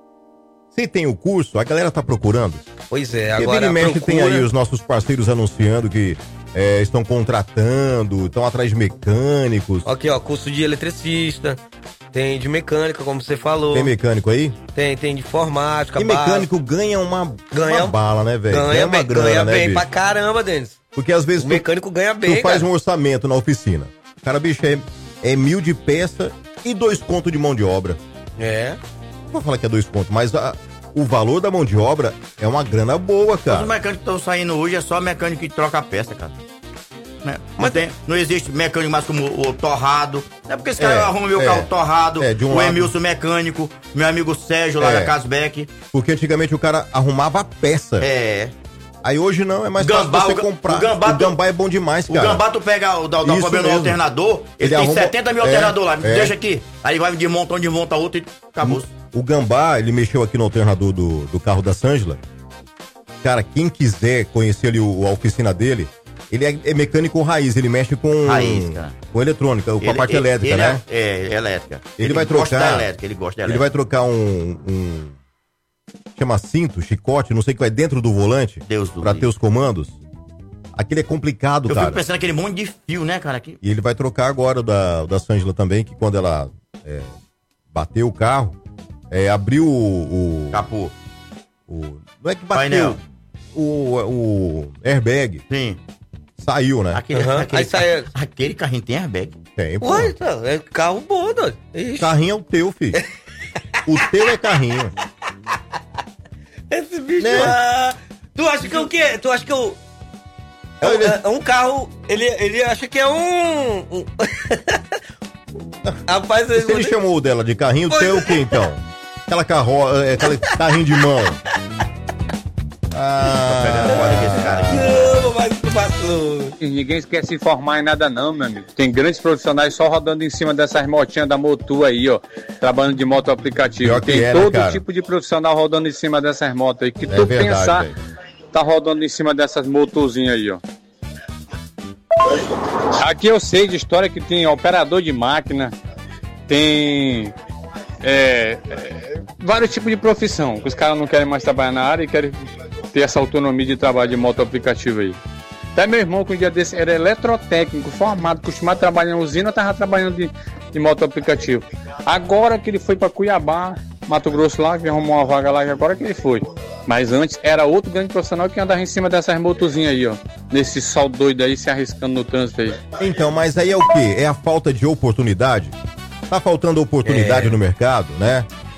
se tem o curso, a galera tá procurando. Pois é, Porque agora vira e mexe procura... tem aí os nossos parceiros anunciando que é, estão contratando, estão atrás de mecânicos. Aqui, ó, curso de eletricista, tem de mecânica, como você falou. Tem mecânico aí? Tem, tem de informática, E mecânico ganha uma, Ganha- uma bala, né, velho? ganha, uma bem, grana, ganha né, bem bicho? pra caramba, Denis. Porque às vezes O mecânico ganha bem, tu faz cara. um orçamento na oficina. Cara, bicho, é, é mil de peça e dois contos de mão de obra. É. Não vou falar que é dois contos, mas a- o valor da mão de obra é uma grana boa, Mas cara. os mecânicos que estão saindo hoje é só mecânico que troca a peça, cara. Né? Não, tem, não existe mecânico mais como o, o torrado. Não é porque esse cara É, arruma meu é. carro torrado, É, de um o lado- Emilson mecânico, meu amigo Sérgio lá É. da Casbeck. Porque antigamente o cara arrumava a peça. É. Aí hoje não, é mais Gambá, fácil o você ga- comprar. o gambá o gambá é bom demais, O cara. Gambá, tu pega o da, da Isso problema do mesmo. alternador, ele, Ele tem arruma- setenta mil é, alternador lá, é. deixa aqui. Aí vai de monta, onde monta outro e acabou. O Gambá, ele mexeu aqui no alternador do, do carro da Sângela. Cara, quem quiser conhecer ali o, a oficina dele, ele é, é mecânico raiz, ele mexe com, Raiz, cara. com eletrônica, com a Ele- parte ele- elétrica, ele né? É, é, elétrica. Ele, vai gosta trocar. da elétrica, ele gosta da Ele elétrica. vai trocar um, um chama cinto, chicote, não sei o que vai dentro do volante. Deus do pra livre. ter os comandos. Aquele é complicado, Eu cara. fico pensando aquele monte de fio, né, cara? Aqui. E ele vai trocar agora o da, da Sângela também, que quando ela é, bateu o carro, é, abriu o, o. Capô. O, não é que bateu. Painel. O, o airbag. Sim. Saiu, né? Aquele, Aham. aquele, Aí sai- aquele carrinho tem airbag. Tem, pô. Ué, então, é carro bom, doido. Ixi. Carrinho é o teu, filho. O teu é carrinho. Esse bicho. Né? Ah, tu acha que é o quê? Tu acha que eu. É, um- é um carro. Ele, ele acha que é um. um... Rapaz, Se ele chamou o dela de carrinho, o Pois teu é é. o quê, então? Aquela carro... é, aquele carrinho de mão. Ah, Não, mas tu vacilou. Ninguém quer se informar em nada não, meu amigo. Tem grandes profissionais só rodando em cima dessas motinhas da Motu aí, ó. Trabalhando de moto aplicativo. Pior que Tem é, né, todo cara? tipo de profissional rodando em cima dessas motos aí. Que É tu verdade, pensar, velho. tá rodando em cima dessas motozinhas aí, ó. Aqui eu sei de história que tem operador de máquina, tem é, é, vários tipos de profissão, que os caras não querem mais trabalhar na área e querem ter essa autonomia de trabalho de moto aplicativo aí. Até meu irmão, que um dia desse era eletrotécnico, formado, costumado trabalhar em usina, tava trabalhando de, de moto aplicativo. Agora que ele foi para Cuiabá, Mato Grosso lá, que arrumou uma vaga lá, e agora que ele foi. Mas antes era outro grande profissional que andava em cima dessas motozinhas aí, ó. Nesse sol doido aí, se arriscando no trânsito aí. então, mas aí é o quê? É a falta de oportunidade? Tá faltando oportunidade É. no mercado, né?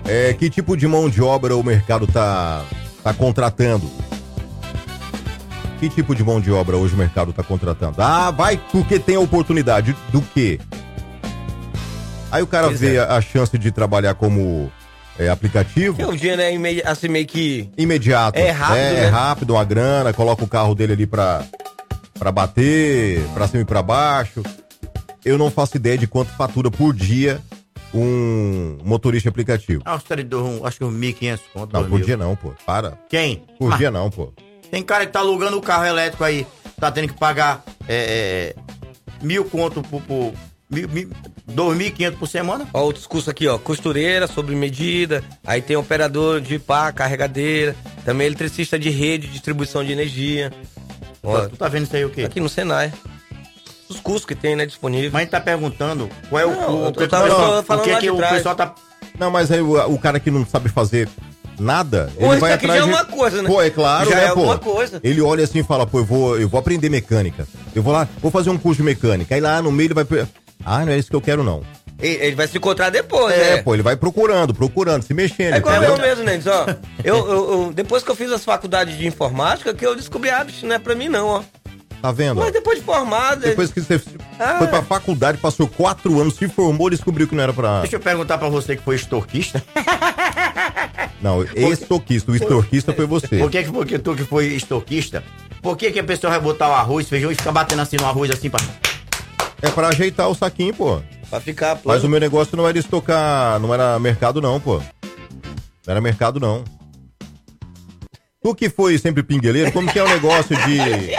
É, que tipo de mão de obra o mercado tá, tá contratando? Que tipo de mão de obra hoje o mercado tá contratando? Ah, vai porque tem a oportunidade. Do quê? Aí o cara Pois vê é. a, a chance de trabalhar como é, aplicativo. Que o dinheiro é imedi- assim meio que... Imediato. É rápido, é, né? é rápido, uma grana, coloca o carro dele ali pra, pra bater, pra cima e pra baixo. Eu não faço ideia de quanto fatura por dia um motorista aplicativo. Ah, os tradores, acho que uns mil e quinhentos conto. Não, dois por mil. dia não, pô. Para. Quem? Por Mas dia não, pô. Tem cara que tá alugando o carro elétrico aí, tá tendo que pagar é, é, mil conto por... por mil, mil, dois mil e quinhentos por semana. Ó, outros custos aqui, ó. Costureira, sob medida. Aí tem operador de pá, carregadeira. Também eletricista de rede, distribuição de energia. Ó, Tu tá vendo isso aí o quê? aqui no Senai. Os custos que tem, né, disponível. Mas a gente tá perguntando qual é o... Não, o, eu tô- o, tava- o, tô o falando que, lá que de o trás. pessoal tá... Não, mas aí o, o cara que não sabe fazer nada, Pô, ele isso vai aqui atrás já é de... uma coisa, né? Pô, é claro, Já né, é pô? alguma coisa. Ele olha assim e fala, pô, eu vou, eu vou aprender mecânica. Eu vou lá, vou fazer um curso de mecânica. Aí lá no meio ele vai... pe- Ah, não é isso que eu quero, não. Ele ele vai se encontrar depois, É, né? pô, ele vai procurando, procurando, se mexendo. É igual entendeu? eu mesmo, Nendes, ó. Eu, eu- eu- depois que eu fiz as faculdades de informática, que eu descobri, ah, bicho, não é pra mim não, ó. Tá vendo? Mas depois de formado... Depois que você Ah, foi pra faculdade, passou quatro anos, se formou, descobriu que não era pra... Deixa eu perguntar pra você que foi extorquista. Não, estoquista, o extorquista foi você. Por que que porque tu que foi extorquista? Por que que a pessoa vai botar o arroz, feijão e fica batendo assim no arroz assim pra... É pra ajeitar o saquinho, pô. Pra ficar... Mas o meu negócio não era estocar, não era mercado não, pô. Não era mercado não. Tu que foi sempre pingueleiro, como que é o negócio de...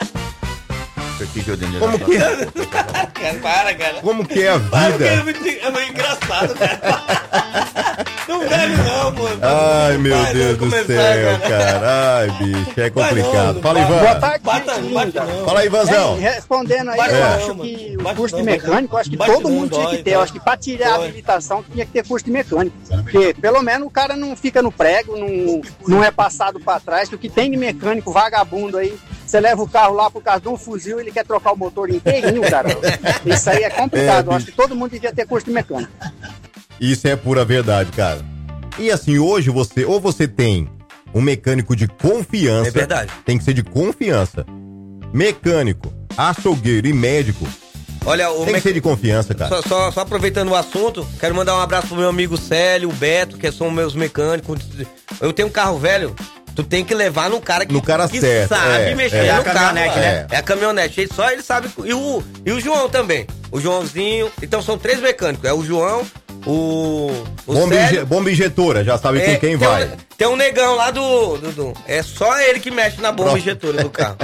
Como que é? Cara, para, cara. Como que é a Para, vida? porque é muito, é muito engraçado, cara. Não bebe não, pô. Ai, meu Vai, Deus não do começar, céu, cara. cara. Ai, bicho, é complicado. não, Fala, não, Ivan. boa tarde, bata, bate não. Fala aí, Ivanzão. Bem, respondendo aí, Bate eu não, acho mano. que o Bate curso não, de mecânico, eu acho que bate todo não, mundo tinha dói, que ter. Eu dói. acho que pra tirar a Dói. habilitação tinha que ter curso de mecânico. Porque pelo menos o cara não fica no prego, não, não é passado pra trás. Que o que tem de mecânico vagabundo aí, você leva o carro lá por causa de um fuzil, ele quer trocar o motor inteirinho, cara. Isso aí é complicado. É, eu acho que todo mundo devia ter curso de mecânico. Isso é pura verdade, cara. E assim, hoje você, ou você tem um mecânico de confiança. É verdade. Tem que ser de confiança. Mecânico, açougueiro e médico. Olha, o Tem mec- que ser de confiança, cara. Só, só- só aproveitando o assunto, quero mandar um abraço pro meu amigo Célio, o Beto, que são meus mecânicos. Eu tenho um carro velho, tu tem que levar no cara que, No cara que certo, sabe é, mexer é. no É a carro. caminhonete, né? É a caminhonete, ele- só ele sabe. E o, e o João também. O Joãozinho. Então são três mecânicos. É o João, o. o Bomba, Célio, inje- bomba injetora, já sabe é, com quem tem vai. Um, tem um negão lá do, do, do- É só ele que mexe na bomba Pronto. injetora do carro.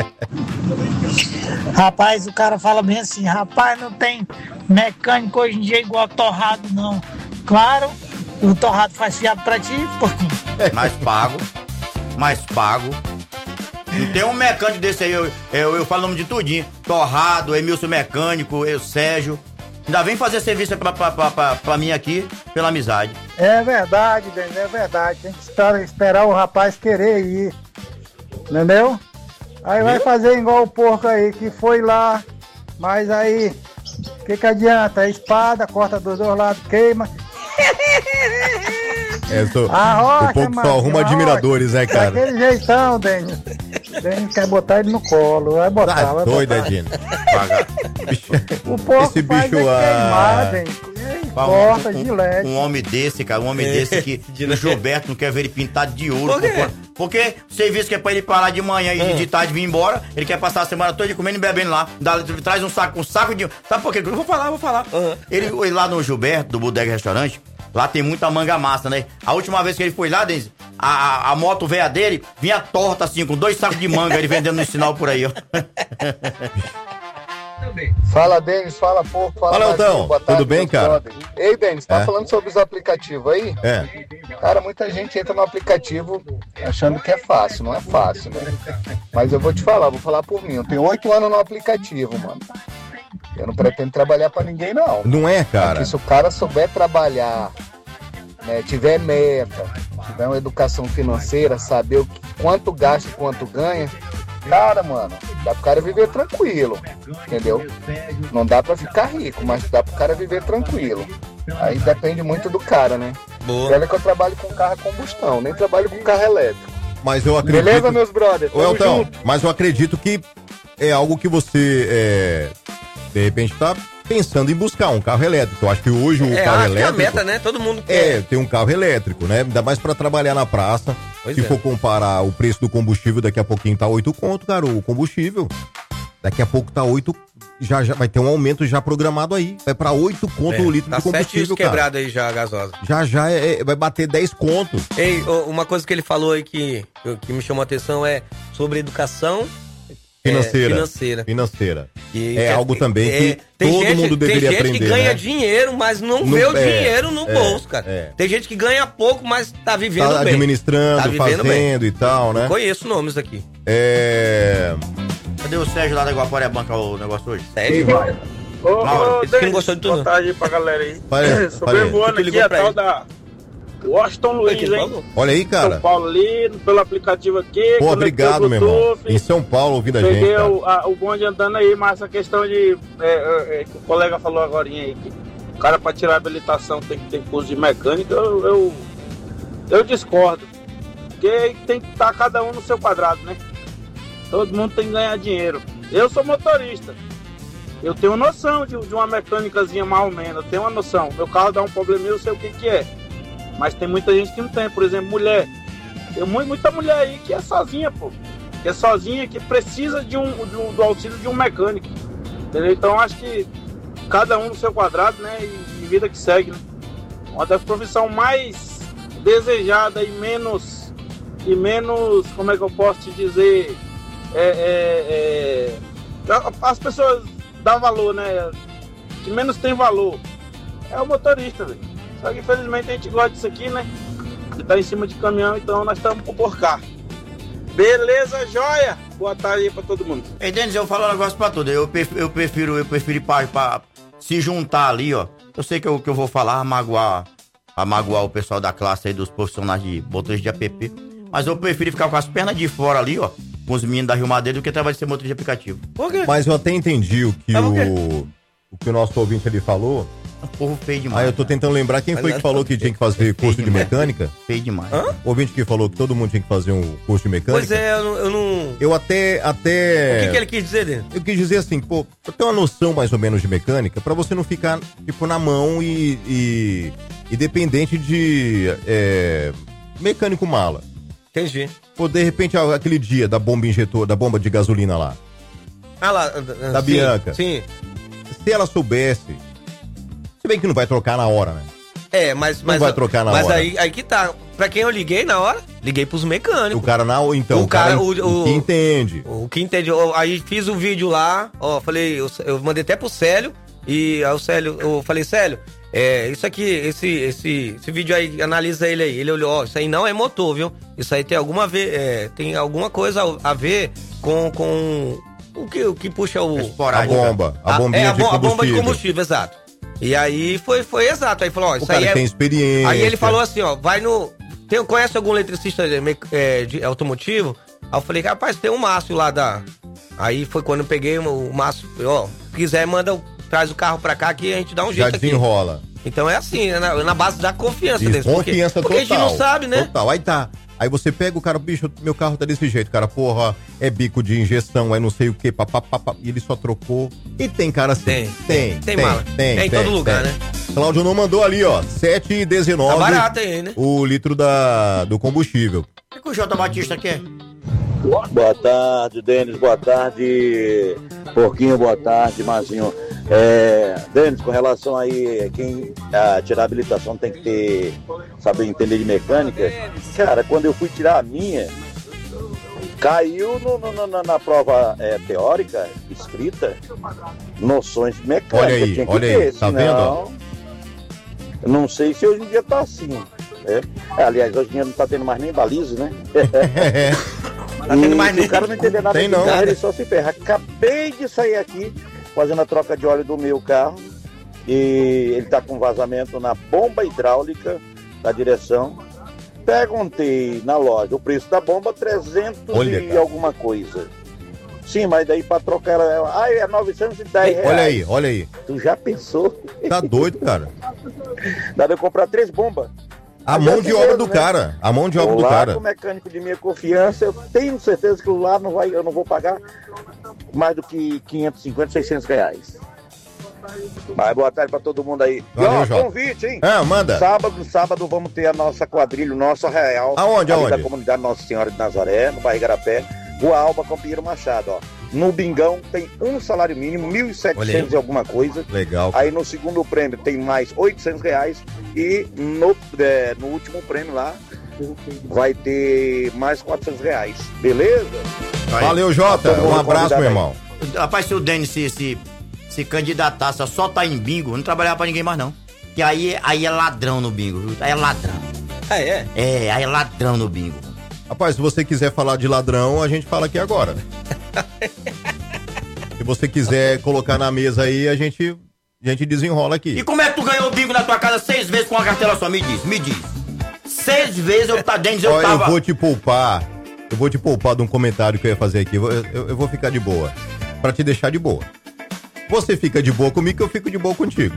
Rapaz, o cara fala bem assim, rapaz, não tem mecânico hoje em dia igual torrado, não. Claro, o torrado faz fiado pra ti, pouquinho. Mais pago, mais pago. Não tem um mecânico desse aí, eu, eu, eu falo o nome de tudinho. Torrado, Emilson Mecânico, eu, Sérgio. Ainda vem fazer serviço pra, pra, pra, pra, pra mim aqui, pela amizade. É verdade, Denis, é verdade. Tem que esperar, esperar o rapaz querer ir. Entendeu? Aí vai fazer igual o porco aí, que foi lá, mas aí, o que que adianta? A espada, corta dos dois lados, queima. É, sou, Arrocha, o pouco mano, só arruma arrocha. admiradores, né, cara? Daquele jeitão, Denis. Denis quer botar ele no colo, vai botar, Tá vai doida, botar. Dino. O porco Esse faz bicho, é ah, queimar, Denis. Pra Corta, um, gilete. um, um homem desse, cara, um homem desse que o Gilberto não quer ver ele pintado de ouro. Por quê? Porque, porque o serviço que é pra ele parar de manhã e de tarde vir embora, ele quer passar a semana toda comendo e bebendo lá. Dá, traz um saco, um saco de. Sabe por quê? Eu vou falar, vou falar. Ele, ele lá no Gilberto, do Bodega Restaurante, lá tem muita manga massa, né? A última vez que ele foi lá, Denis, a, a, a moto velha dele vinha torta assim, com dois sacos de manga, ele vendendo no sinal por aí, ó. Fala, Denis, fala, porco, fala, Fala, Marcinho, Elton. boa tarde, Tudo bem, meus cara? brothers. Ei, Denis, tá É. falando sobre os aplicativos aí? É. Cara, muita gente entra no aplicativo achando que é fácil, não é fácil, né? Mas eu vou te falar, vou falar por mim, eu tenho oito anos no aplicativo, mano. Eu não pretendo trabalhar pra ninguém, não. Não é, cara? Porque se o cara souber trabalhar, né, tiver meta, tiver uma educação financeira, saber o que, quanto gasta e quanto ganha, cara, mano, dá pro cara viver tranquilo, entendeu? Não dá pra ficar rico, mas dá pro cara viver tranquilo. Aí depende muito do cara, né? Boa. E olha que eu trabalho com carro a combustão, nem trabalho com carro elétrico. Mas eu acredito... Beleza, meus brothers? Ô, Elton, mas eu acredito que é algo que você, é, de repente, tá pensando em buscar um carro elétrico. Eu acho que hoje o É, carro acho que é a elétrico... meta, né? Todo mundo quer. É, tem um carro elétrico, né? Ainda mais pra trabalhar na praça. Pois Se é. for comparar o preço do combustível, daqui a pouquinho tá oito conto, cara, o combustível. Daqui a pouco tá oito, já, já vai ter um aumento já programado aí. Vai pra oito conto É, o litro tá de combustível, sete cara. quebrado aí já a gasosa. Já, já é, é- vai bater dez conto. Ei, ô, uma coisa que ele falou aí que, que me chamou a atenção é sobre educação Financeira. é, financeira. Financeira. Que- é que- algo também é, que tem todo gente- mundo deveria Tem gente aprender, que ganha né? dinheiro, mas não, Não- vê o é, dinheiro no é, bolso, cara. é. Tem gente que ganha pouco, mas tá vivendo Tá bem. administrando, Tá vivendo fazendo bem. e tal, né? Eu conheço nomes aqui. É... Cadê o Sérgio lá da Guaporé bancar o negócio hoje? Sérgio? Ô, Mauro, ô, esse que não Denis, gostou de tudo, boa não. tarde pra galera aí. Fala- Sobrevoando fala aí. aqui a tal da Washington Luiz, hein? Olha aí, cara. São Paulo ali, pelo aplicativo aqui. Pô, conectei o obrigado, meu irmão. Bluetooth, Em São Paulo, ouvindo a gente, Peguei cara. o, a- o bonde andando aí, mas essa questão de... É, é, é, que o colega falou agora aí, que o cara pra tirar a habilitação tem que ter curso de mecânica, eu, eu, eu discordo. Porque tem que estar cada um no seu quadrado, né? Todo mundo tem que ganhar dinheiro. Eu sou motorista. Eu tenho noção de, de uma mecânicazinha mais ou menos. Eu tenho uma noção. Meu carro dá um problema, eu sei o que que é. Mas tem muita gente que não tem. Por exemplo, mulher. Tem mu- muita mulher aí que é sozinha, pô. Que é sozinha, que precisa de um, de um- do auxílio de um mecânico. Entendeu? Então acho que cada um no seu quadrado, né? E, e vida que segue, né? Uma das profissões mais desejadas e menos... E menos, como é que eu posso te dizer... É, é, é, as pessoas dão valor, né? Que menos tem valor é o motorista, velho. Só que infelizmente a gente gosta disso aqui, né? Que tá em cima de caminhão, então nós estamos por cá. Beleza, joia? Boa tarde aí pra todo mundo. Ei, Denis, eu falo um negócio pra tudo. Eu prefiro, eu prefiro, eu prefiro ir pra, pra se juntar ali, ó. Eu sei que eu, que eu vou falar, a magoar, a magoar o pessoal da classe aí, dos profissionais de motoristas de app. Mas eu prefiro ficar com as pernas de fora ali, ó, com os meninos da Rio Madeira, do que trabalhar de ser motorista de aplicativo. Por quê? Mas eu até entendi o que, Sabe o quê? o, o que o nosso ouvinte ali falou. Um povo feio demais. Ah, eu tô tentando lembrar quem Mas foi é que falou que tinha que fazer curso de demais. mecânica. Feio demais. O ouvinte que falou que todo mundo tinha que fazer um curso de mecânica. Pois é, eu não... Eu, não... Eu até, até... O que, que ele quis dizer, Denis? Eu quis dizer assim, pô, pra ter uma noção mais ou menos de mecânica, pra você não ficar, tipo, na mão e, e, e dependente de é, mecânico mala. Entendi. Pô, de repente, ah, aquele dia da bomba injetor, da bomba de gasolina lá, Ah lá, da sim, Bianca. Sim. Se ela soubesse, se bem que não vai trocar na hora, né? É, mas... Não mas vai trocar na mas hora. aí, aí que tá. Pra quem eu liguei na hora, liguei pros mecânicos. O cara na então, O o cara, cara, o- o, o- que entende. O que entende? Eu- aí fiz o vídeo lá, ó, falei, eu, eu mandei até pro Célio, e aí o Célio, eu falei, Célio, é, isso aqui, esse, esse, esse vídeo aí, analisa ele aí. Ele olhou, ó, isso aí não é motor, viu? Isso aí tem alguma, ve é, tem alguma coisa a ver com, com o, que, o que puxa o... A bomba, a bombinha é, a, de bom- a bomba de combustível. combustível, exato. E aí foi, foi exato, aí falou, ó, isso O cara aí é... tem experiência. Aí ele falou assim, ó, vai no... Tem, conhece algum eletricista de, mec- é, de automotivo? Aí eu falei, rapaz, tem um Márcio lá da... Aí foi quando eu peguei o, o Márcio, ó, se quiser, manda, o- traz o carro pra cá que a gente dá um Já jeito aqui. desenrola. Então é assim, é na, na base da confiança Isso, deles. Porque, confiança porque total. a gente não sabe, né? Total, aí tá. Aí você pega o cara, bicho, meu carro tá desse jeito, cara, porra, é bico de injeção, é não sei o que, papapá, e ele só trocou. E tem cara assim. Tem, tem, tem mala. Tem, É em todo lugar, né? Cláudio não mandou ali, ó, sete e dezenove. Tá barato aí, né? O litro da, do combustível. O que o Jota Batista quer? Boa tarde, Denis. Boa tarde, Porquinho. Boa tarde, Mazinho. É, Denis, com relação aí, quem a, tirar a habilitação tem que ter, saber entender de mecânica. Cara, quando eu fui tirar a minha, caiu no, no, no, na, na prova é, teórica, escrita, noções mecânicas. Olha aí, tinha que olha ter, aí, tá senão, vendo? eu não sei se hoje em dia tá assim. né? É, aliás, hoje em dia não tá tendo mais nem baliza, né? Tá tendo mais E nem. o cara não entender nada Tem de não. carro, ele só se ferra. Acabei de sair aqui fazendo a troca de óleo do meu carro e ele tá com vazamento na bomba hidráulica da direção. Perguntei na loja o preço da bomba, trezentos Olha, e cara. alguma coisa. Sim, mas daí pra trocar ela, ah, é novecentos e dez reais. Olha aí, olha aí. Tu já pensou? Tá doido, cara. Dá pra eu comprar três bombas. A mão de obra do cara. A mão de obra do cara. O mecânico de minha confiança, eu tenho certeza que o lá não vai, eu não vou pagar mais do que quinhentos e cinquenta, seiscentos reais. Mas boa tarde pra todo mundo aí. Valeu, e ó, Jota. convite, hein? Ah, manda. Sábado, sábado vamos ter a nossa quadrilha, o nosso arraial. Aonde, ali aonde? da comunidade Nossa Senhora de Nazaré, no bairro Igarapé. Rua Alba, Campinheiro Machado, ó. No bingão tem um salário mínimo, mil e setecentos e alguma coisa. Legal. Aí no segundo prêmio tem mais oitocentos reais. E no, é, no último prêmio lá vai ter mais quatrocentos reais. Beleza? Valeu, Jota. Um abraço, meu irmão. Rapaz, se o Denis se, se, se candidatasse só tá em bingo, não trabalhava pra ninguém mais, não. E aí, aí é ladrão no bingo, viu? Aí é ladrão. Ah, é? É, aí é ladrão no bingo. Rapaz, se você quiser falar de ladrão, a gente fala aqui agora. Se você quiser colocar na mesa aí, a gente, a gente desenrola aqui. E como é que tu ganhou o bingo na tua casa seis vezes com uma cartela só? Me diz, me diz. Seis vezes eu, tá, Denis, eu Ó, tava... eu vou te poupar. Eu vou te poupar de um comentário que eu ia fazer aqui. Eu, eu, eu vou ficar de boa. Pra te deixar de boa. Você fica de boa comigo que eu fico de boa contigo.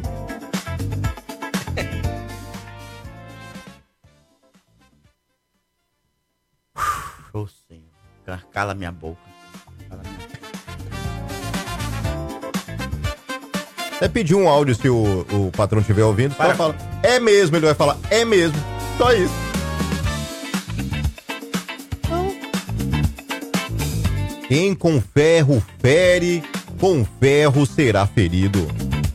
Ô, Senhor. Cala minha boca. Cala minha boca. Até pedir um áudio se o, o patrão estiver ouvindo. Só fala, é mesmo, ele vai falar, é mesmo. Só isso. Quem com ferro fere, com ferro será ferido.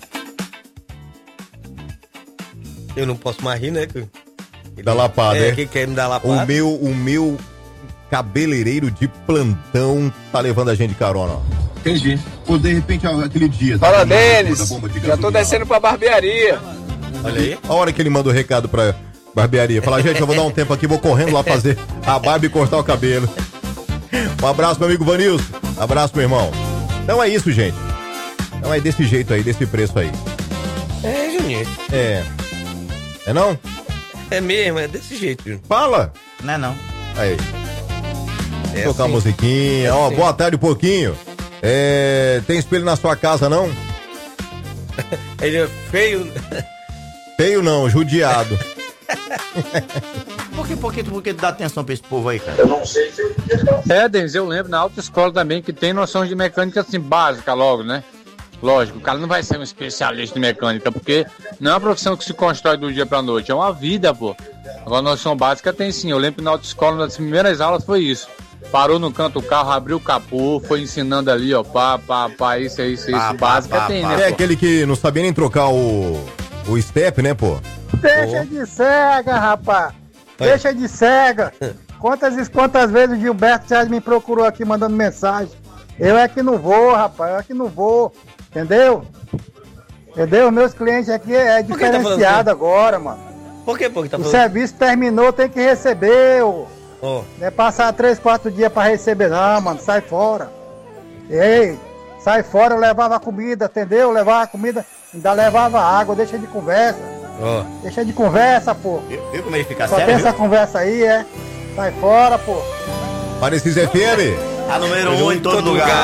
Eu não posso mais rir, né? Que... Da lapada, é? é? Quem quer me dar lapada? O meu, o meu cabeleireiro de plantão tá levando a gente de carona, ó. Entendi. Ou de repente aquele dia... Fala, tá, Denis. da bomba de Já tô gasolina. descendo pra barbearia. Olha aí. A hora que ele manda o recado pra barbearia. Fala, gente, eu vou dar um tempo aqui, vou correndo lá fazer a barba e cortar o cabelo. Um abraço, meu amigo Vanilson. Abraço, meu irmão. Então é isso, gente. Então é desse jeito aí, desse preço aí. É, Juninho. É. É não? É mesmo, é desse jeito, Juninho. Fala. Não é não. Aí. É Tocar assim. a musiquinha. É Ó, assim. boa tarde, pouquinho. É, tem espelho na sua casa, não? Ele é feio. Feio não, judiado. Por que, por que, por que tu dá atenção pra esse povo aí, cara? Eu não sei se... É, Denis, eu lembro na autoescola também que tem noção de mecânica assim, básica logo, né? Lógico, o cara não vai ser um especialista em mecânica, porque não é uma profissão que se constrói do dia pra noite, é uma vida, pô. Agora, noção básica tem sim. Eu lembro que na autoescola, uma das primeiras aulas foi isso. Parou no canto do carro, abriu o capô, foi ensinando ali, ó, pá, pá, pá, isso, isso, isso, Pá, básica pá, tem, pá. né, É pô? aquele que não sabia nem trocar o, o step, né, pô? Deixa de cega, rapaz. Deixa de cega. Quantas, quantas vezes o Gilberto já me procurou aqui mandando mensagem. Eu é que não vou, rapaz. Eu é que não vou. Entendeu? Entendeu? Meus clientes aqui é Por que tá falando diferenciado assim? agora, mano. Por que, por que tá O falando? serviço terminou, tem que receber. Ô. Ó. Não é passar três, quatro dias pra receber, não, mano. Sai fora. Ei, sai fora, eu levava a comida, entendeu? Eu levava a comida, ainda levava água, deixa de conversa. Ó. Deixa de conversa, pô. Viu como ele fica Só sério? tem viu? essa conversa aí, é? Sai fora, pô. Parecis F M. A número um em todo lugar.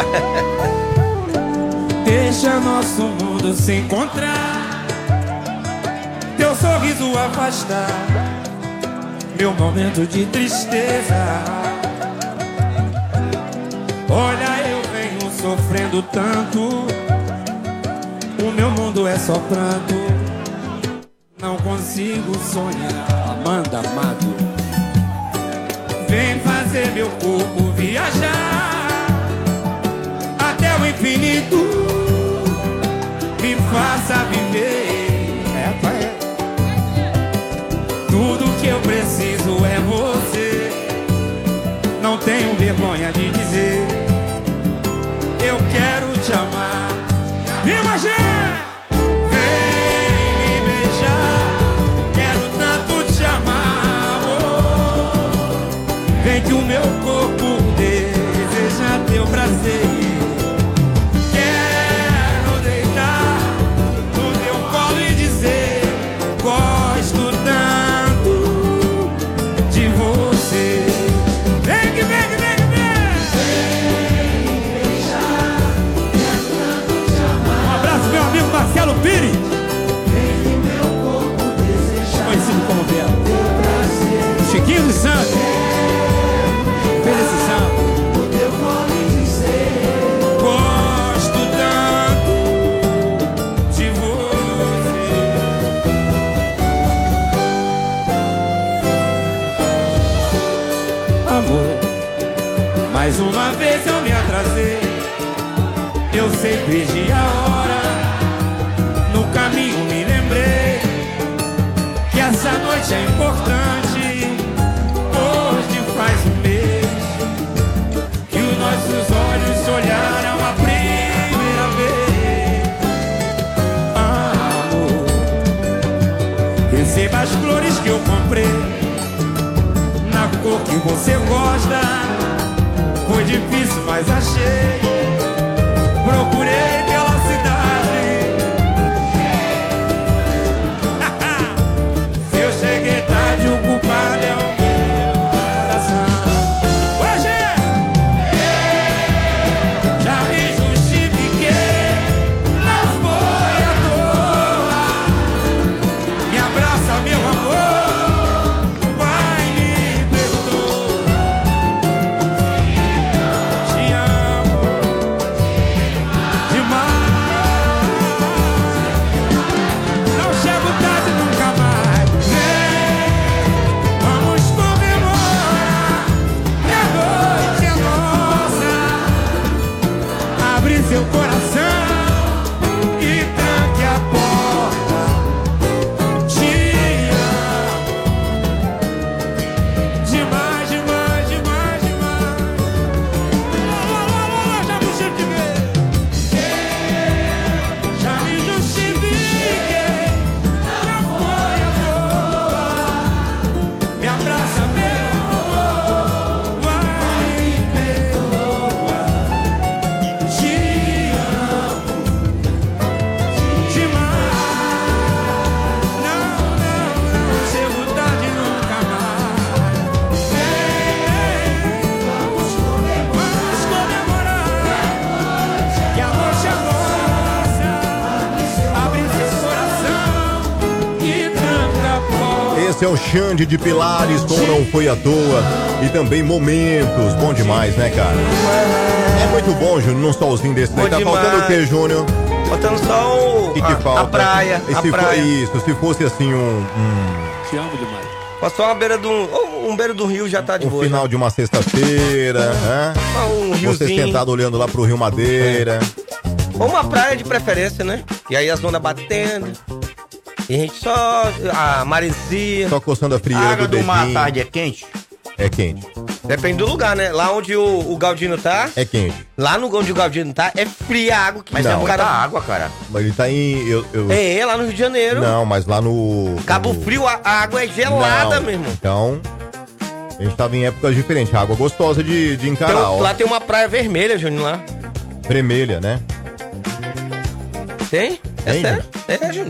Deixa nosso mundo se encontrar, teu sorriso afastar meu momento de tristeza. Olha, eu venho sofrendo tanto, o meu mundo é só pranto, não consigo sonhar. Amanda Amado, vem fazer meu corpo viajar até o infinito, me faça viver. É, pai. Tudo que eu preciso é você. Não tenho vergonha de dizer, eu quero te amar. Imagina! Vem me beijar, quero tanto te amar. Oh, vem que o meu corpo deseja teu prazer. Quero deitar no teu colo e dizer, gosto tanto de você. Vem que vem que vem que vem. Um abraço, meu amigo Marcelo Pires. Mais uma vez eu me atrasei, eu sei, perdi a hora. No caminho me lembrei que essa noite é importante. Hoje faz um mês que os nossos olhos se olharam a primeira vez. Amor, receba as flores que eu comprei na cor que você gosta. Foi difícil, mas achei. Procurei pela cidade. Se eu cheguei tarde, o culpado é o meu coração. Hoje já me justifiquei, não foi à toa. Me abraça, meu amor, vai me perdoa. Te amo demais. Não chego tarde nunca mais. Vem, vamos comemorar. E a noite é nossa. Abre seu coração e tranque a porta. Te amo demais, demais, demais, demais. Lá, lá, lá, lá, já me justifiquei. Já me justifiquei. Não foi à toa. Me abraça, meu amor, vai me perdoa. Te amo demais. Não, não, não chego tarde nunca mais. Vem, vamos comemorar. Que a noite é nossa. Abre seu coração e tranca a porta. Esse é o Xande de Pilares, como não foi à toa. E também Momentos, bom demais, né, cara? É muito bom, Júnior, num solzinho desse daí. Bom Tá demais. faltando o quê, Júnior? Faltando só o, O que, que a, falta? a praia. E a se praia. For, isso, se fosse assim um, um, Te amo demais. Passou uma beira do. Um, um beira do rio já tá de um boa. final né? de uma sexta-feira, né? Ah, um Você riozinho. sentado olhando lá pro Rio Madeira. Ou uma praia de preferência, né? E aí as ondas batendo. E a gente só. A maresia. Só coçando a A frieira água do do mar à dedinho. tarde é quente? É quente. Depende do lugar, né? Lá onde o, o Galdino tá. É quente. Lá no onde o Galdino tá, é fria a água. Que Mas Não. é o muita cara. água, cara. Mas ele tá em... Eu, eu... É, lá no Rio de Janeiro. Não, mas lá no... Cabo no... Frio, a, a água é gelada, Não. meu irmão. Então, a gente tava em épocas diferentes. Água gostosa de, de encarar, Tem- ó. lá tem uma praia vermelha, Júnior, lá. Vermelha, né? Tem? É Tem, sério? É, Júnior.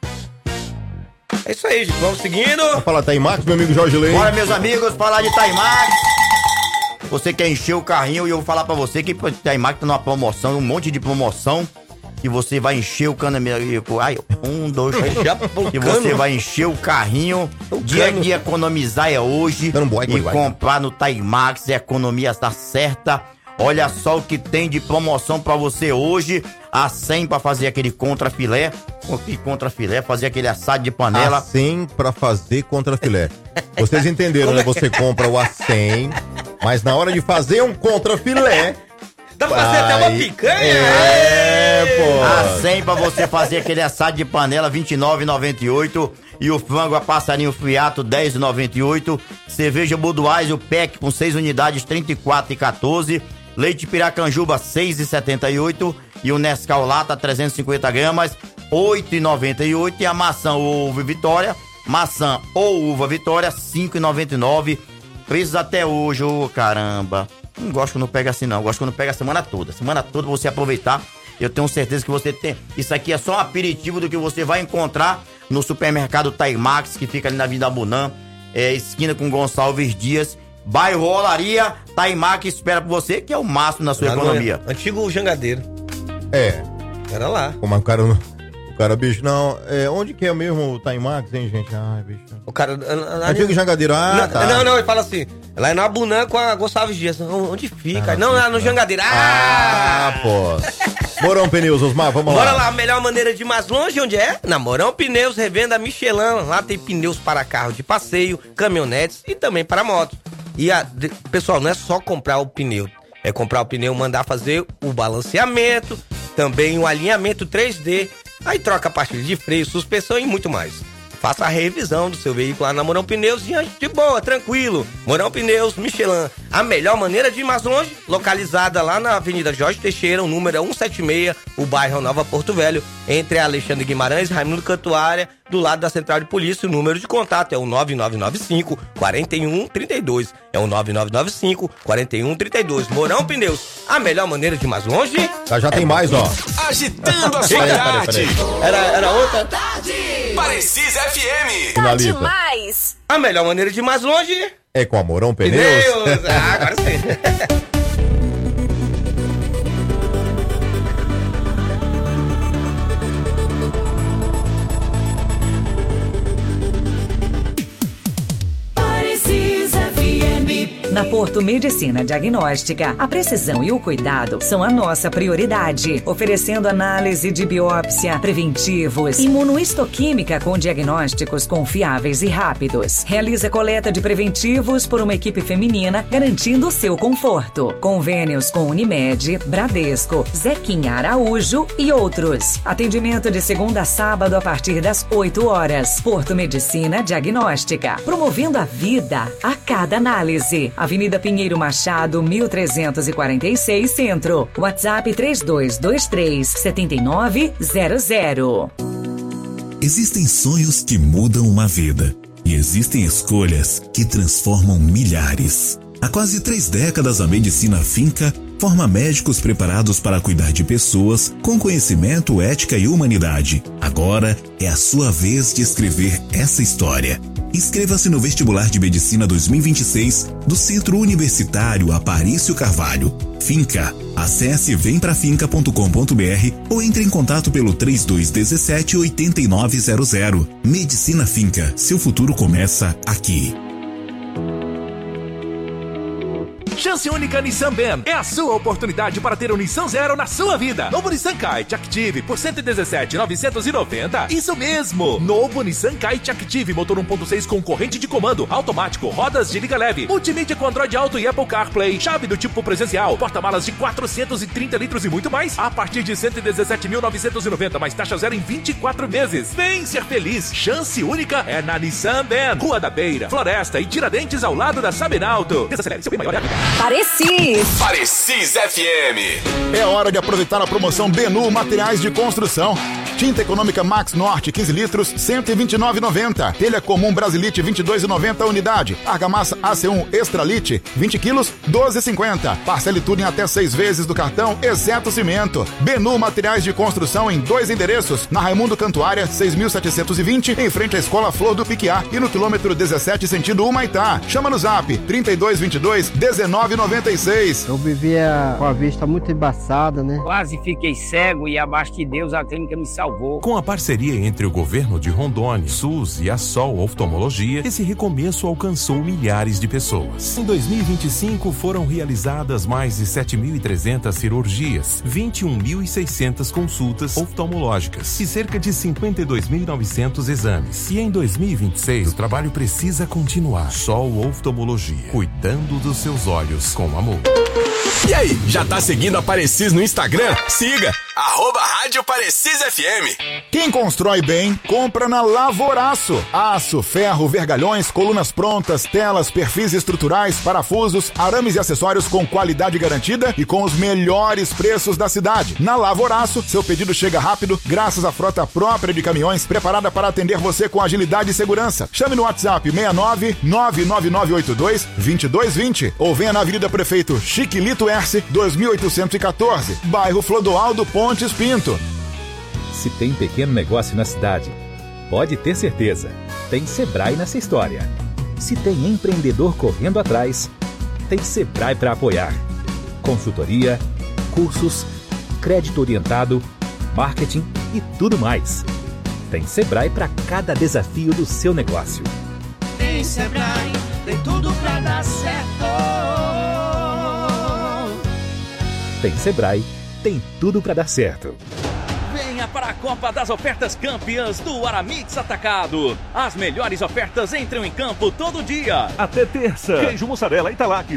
É isso aí, gente. Vamos seguindo. Vamos falar Taimax, meu amigo Jorge Leite. Bora, meus amigos, falar de Taimax. Você quer encher o carrinho e eu vou falar pra você que Taimax tá numa promoção, um monte de promoção. E você vai encher o cano. Ai, um, dois, três. Já pro E cano. você vai encher o carrinho. O Dia cano. de economizar é hoje. Dando boy, boy, E boy. comprar no Taimax, a economia está certa. Olha só o que tem de promoção pra você hoje. A cem pra fazer aquele contrafilé. Que contrafilé? Fazer aquele assado de panela. A cem pra fazer contra filé. Vocês entenderam, né? Você compra o A cem, mas na hora de fazer um contra filé... Dá pra fazer até uma Aí- picanha? É, pô. A cem pra você fazer aquele assado de panela, vinte e nove reais e noventa e oito centavos. E o frango a passarinho friato, dez reais e noventa e oito centavos. Cerveja Budweiser, o pack com seis unidades, trinta e quatro reais e quatorze centavos. Leite Piracanjuba, seis reais e setenta e oito centavos. E o Nescau Lata, trezentos e cinquenta gramas, oito reais e noventa e oito centavos. E a maçã ou uva Vitória, maçã ou uva Vitória, cinco reais e noventa e nove centavos. Preços até hoje, ô caramba. Não gosto quando pega assim, não. Gosto quando pega a semana toda. Semana toda você aproveitar. Eu tenho certeza que você tem. Isso aqui é só um aperitivo do que você vai encontrar no supermercado Taimax, que fica ali na Vida Abunã, é, esquina com Gonçalves Dias, bairro Olaria. Taimax espera por você, que é o máximo na sua Lá no economia. Antigo jangadeiro. É. Era lá. Como o cara... não- O cara, bicho, não... É, onde que é mesmo o Taimax, hein, gente? Ai, bicho... O cara. Antigo Jangadeiro, ah, não, tá. não, não, ele fala assim. Lá é na Abunã com a Gonçalves Dias. Onde fica? não, lá no Jangadeiro. Ah! Ah, pô. Morão Pneus, Osmar, vamos Bora lá. lá, a melhor maneira de ir mais longe, onde é? Na Morão Pneus, revenda Michelin. Lá tem pneus para carro de passeio, caminhonetes e também para motos. E, a, de, pessoal, não é só comprar o pneu. É comprar o pneu, mandar fazer o balanceamento, também o alinhamento três D, aí troca a pastilha de freio, suspensão e muito mais. Faça a revisão do seu veículo lá na Mourão Pneus de boa, tranquilo. Mourão Pneus, Michelin, a melhor maneira de ir mais longe, localizada lá na Avenida Jorge Teixeira, o número é cento e setenta e seis, o bairro Nova Porto Velho, entre Alexandre Guimarães e Raimundo Cantuária, do lado da Central de Polícia. O número de contato é o nove nove nove cinco, quatro um três dois. É o nove nove nove cinco, quatro um três dois. Mourão Pneus, a melhor maneira de ir mais longe. Já, já é tem mais, ó. Agitando a sua tarde. Era, era outra? Parecis F M. Tá demais. A melhor maneira de ir mais longe é com a Mourão Pneus. Pneus. Ah, agora sim. Na Porto Medicina Diagnóstica, a precisão e o cuidado são a nossa prioridade, oferecendo análise de biópsia, preventivos, imunohistoquímica com diagnósticos confiáveis e rápidos. Realiza coleta de preventivos por uma equipe feminina, garantindo o seu conforto. Convênios com Unimed, Bradesco, Zequinha Araújo e outros. Atendimento de segunda a sábado a partir das oito horas. Porto Medicina Diagnóstica, promovendo a vida a cada análise. Avenida Pinheiro Machado, mil trezentos e quarenta e seis, Centro. WhatsApp três dois dois três, sete nove zero zero. Existem sonhos que mudam uma vida e existem escolhas que transformam milhares. Há quase três décadas, a Medicina Finca forma médicos preparados para cuidar de pessoas com conhecimento, ética e humanidade. Agora é a sua vez de escrever essa história. Inscreva-se no Vestibular de Medicina dois mil e vinte e seis do Centro Universitário Aparício Carvalho. Finca. Acesse vem pra finca ponto com ponto b r ou entre em contato pelo três dois um sete, oito nove zero zero. Medicina Finca. Seu futuro começa aqui. Chance única Nissan Ben. É a sua oportunidade para ter um Nissan Zero na sua vida. Novo Nissan Kite Active por cento e dezessete mil novecentos e noventa. Isso mesmo. Novo Nissan Kite Active, motor um ponto seis com corrente de comando, automático, rodas de liga leve, multimídia com Android Auto e Apple CarPlay, chave do tipo presencial, porta-malas de quatrocentos e trinta litros e muito mais, a partir de cento e dezessete mil novecentos e noventa, mais taxa zero em vinte e quatro meses. Vem ser feliz. Chance única é na Nissan Ben. Rua da Beira, Floresta e Tiradentes, ao lado da Sabenalto. Desacelere, seu bem maior é a vida. Parecis. Parecis F M. É hora de aproveitar a promoção Benu Materiais de Construção. Tinta econômica Max Norte, quinze litros, cento e vinte e nove reais e noventa centavos. Telha comum Brasilite, vinte e dois reais e noventa centavos a unidade. Argamassa A C um Extralite, vinte quilos, doze reais e cinquenta centavos. Parcele tudo em até seis vezes do cartão, exceto cimento. Benu Materiais de Construção em dois endereços. Na Raimundo Cantuária, seis mil setecentos e vinte, em frente à Escola Flor do Piquiá. E no quilômetro dezessete, sentido Humaitá. Chama no zap, trinta e dois, vinte e dois, dezenove, noventa e seis. Eu vivia com a vista muito embaçada, né? Quase fiquei cego e abaixo de Deus a clínica me salvou. Com a parceria entre o governo de Rondônia, SUS e a Sol Oftalmologia, esse recomeço alcançou milhares de pessoas. Em dois mil e vinte e cinco foram realizadas mais de sete mil e trezentas cirurgias, vinte e um mil e seiscentas consultas oftalmológicas e cerca de cinquenta e dois mil e novecentos exames. E em dois mil e vinte e seis o trabalho precisa continuar. Sol Oftalmologia, cuidando dos seus olhos com amor. E aí, já tá seguindo a Parecis no Instagram? Siga, arroba Rádio Parecis F M. Quem constrói bem, compra na Lavoraço. Aço, ferro, vergalhões, colunas prontas, telas, perfis estruturais, parafusos, arames e acessórios com qualidade garantida e com os melhores preços da cidade. Na Lavoraço, seu pedido chega rápido graças à frota própria de caminhões preparada para atender você com agilidade e segurança. Chame no WhatsApp seis nove nove nove nove oito dois, dois dois dois zero ou venha na Avenida Prefeito Chiquilito Erce, dois mil oitocentos e quatorze, bairro Flodoaldo Pontes Pinto. Se tem pequeno negócio na cidade, pode ter certeza, tem Sebrae nessa história. Se tem empreendedor correndo atrás, tem Sebrae para apoiar. Consultoria, cursos, crédito orientado, marketing e tudo mais. Tem Sebrae para cada desafio do seu negócio. Tem Sebrae, tem tudo pra dar certo. Tem Sebrae, tem tudo para dar certo. Venha para a Copa das Ofertas Campeãs do Aramix Atacado. As melhores ofertas entram em campo todo dia. Até terça. Queijo mussarela Italac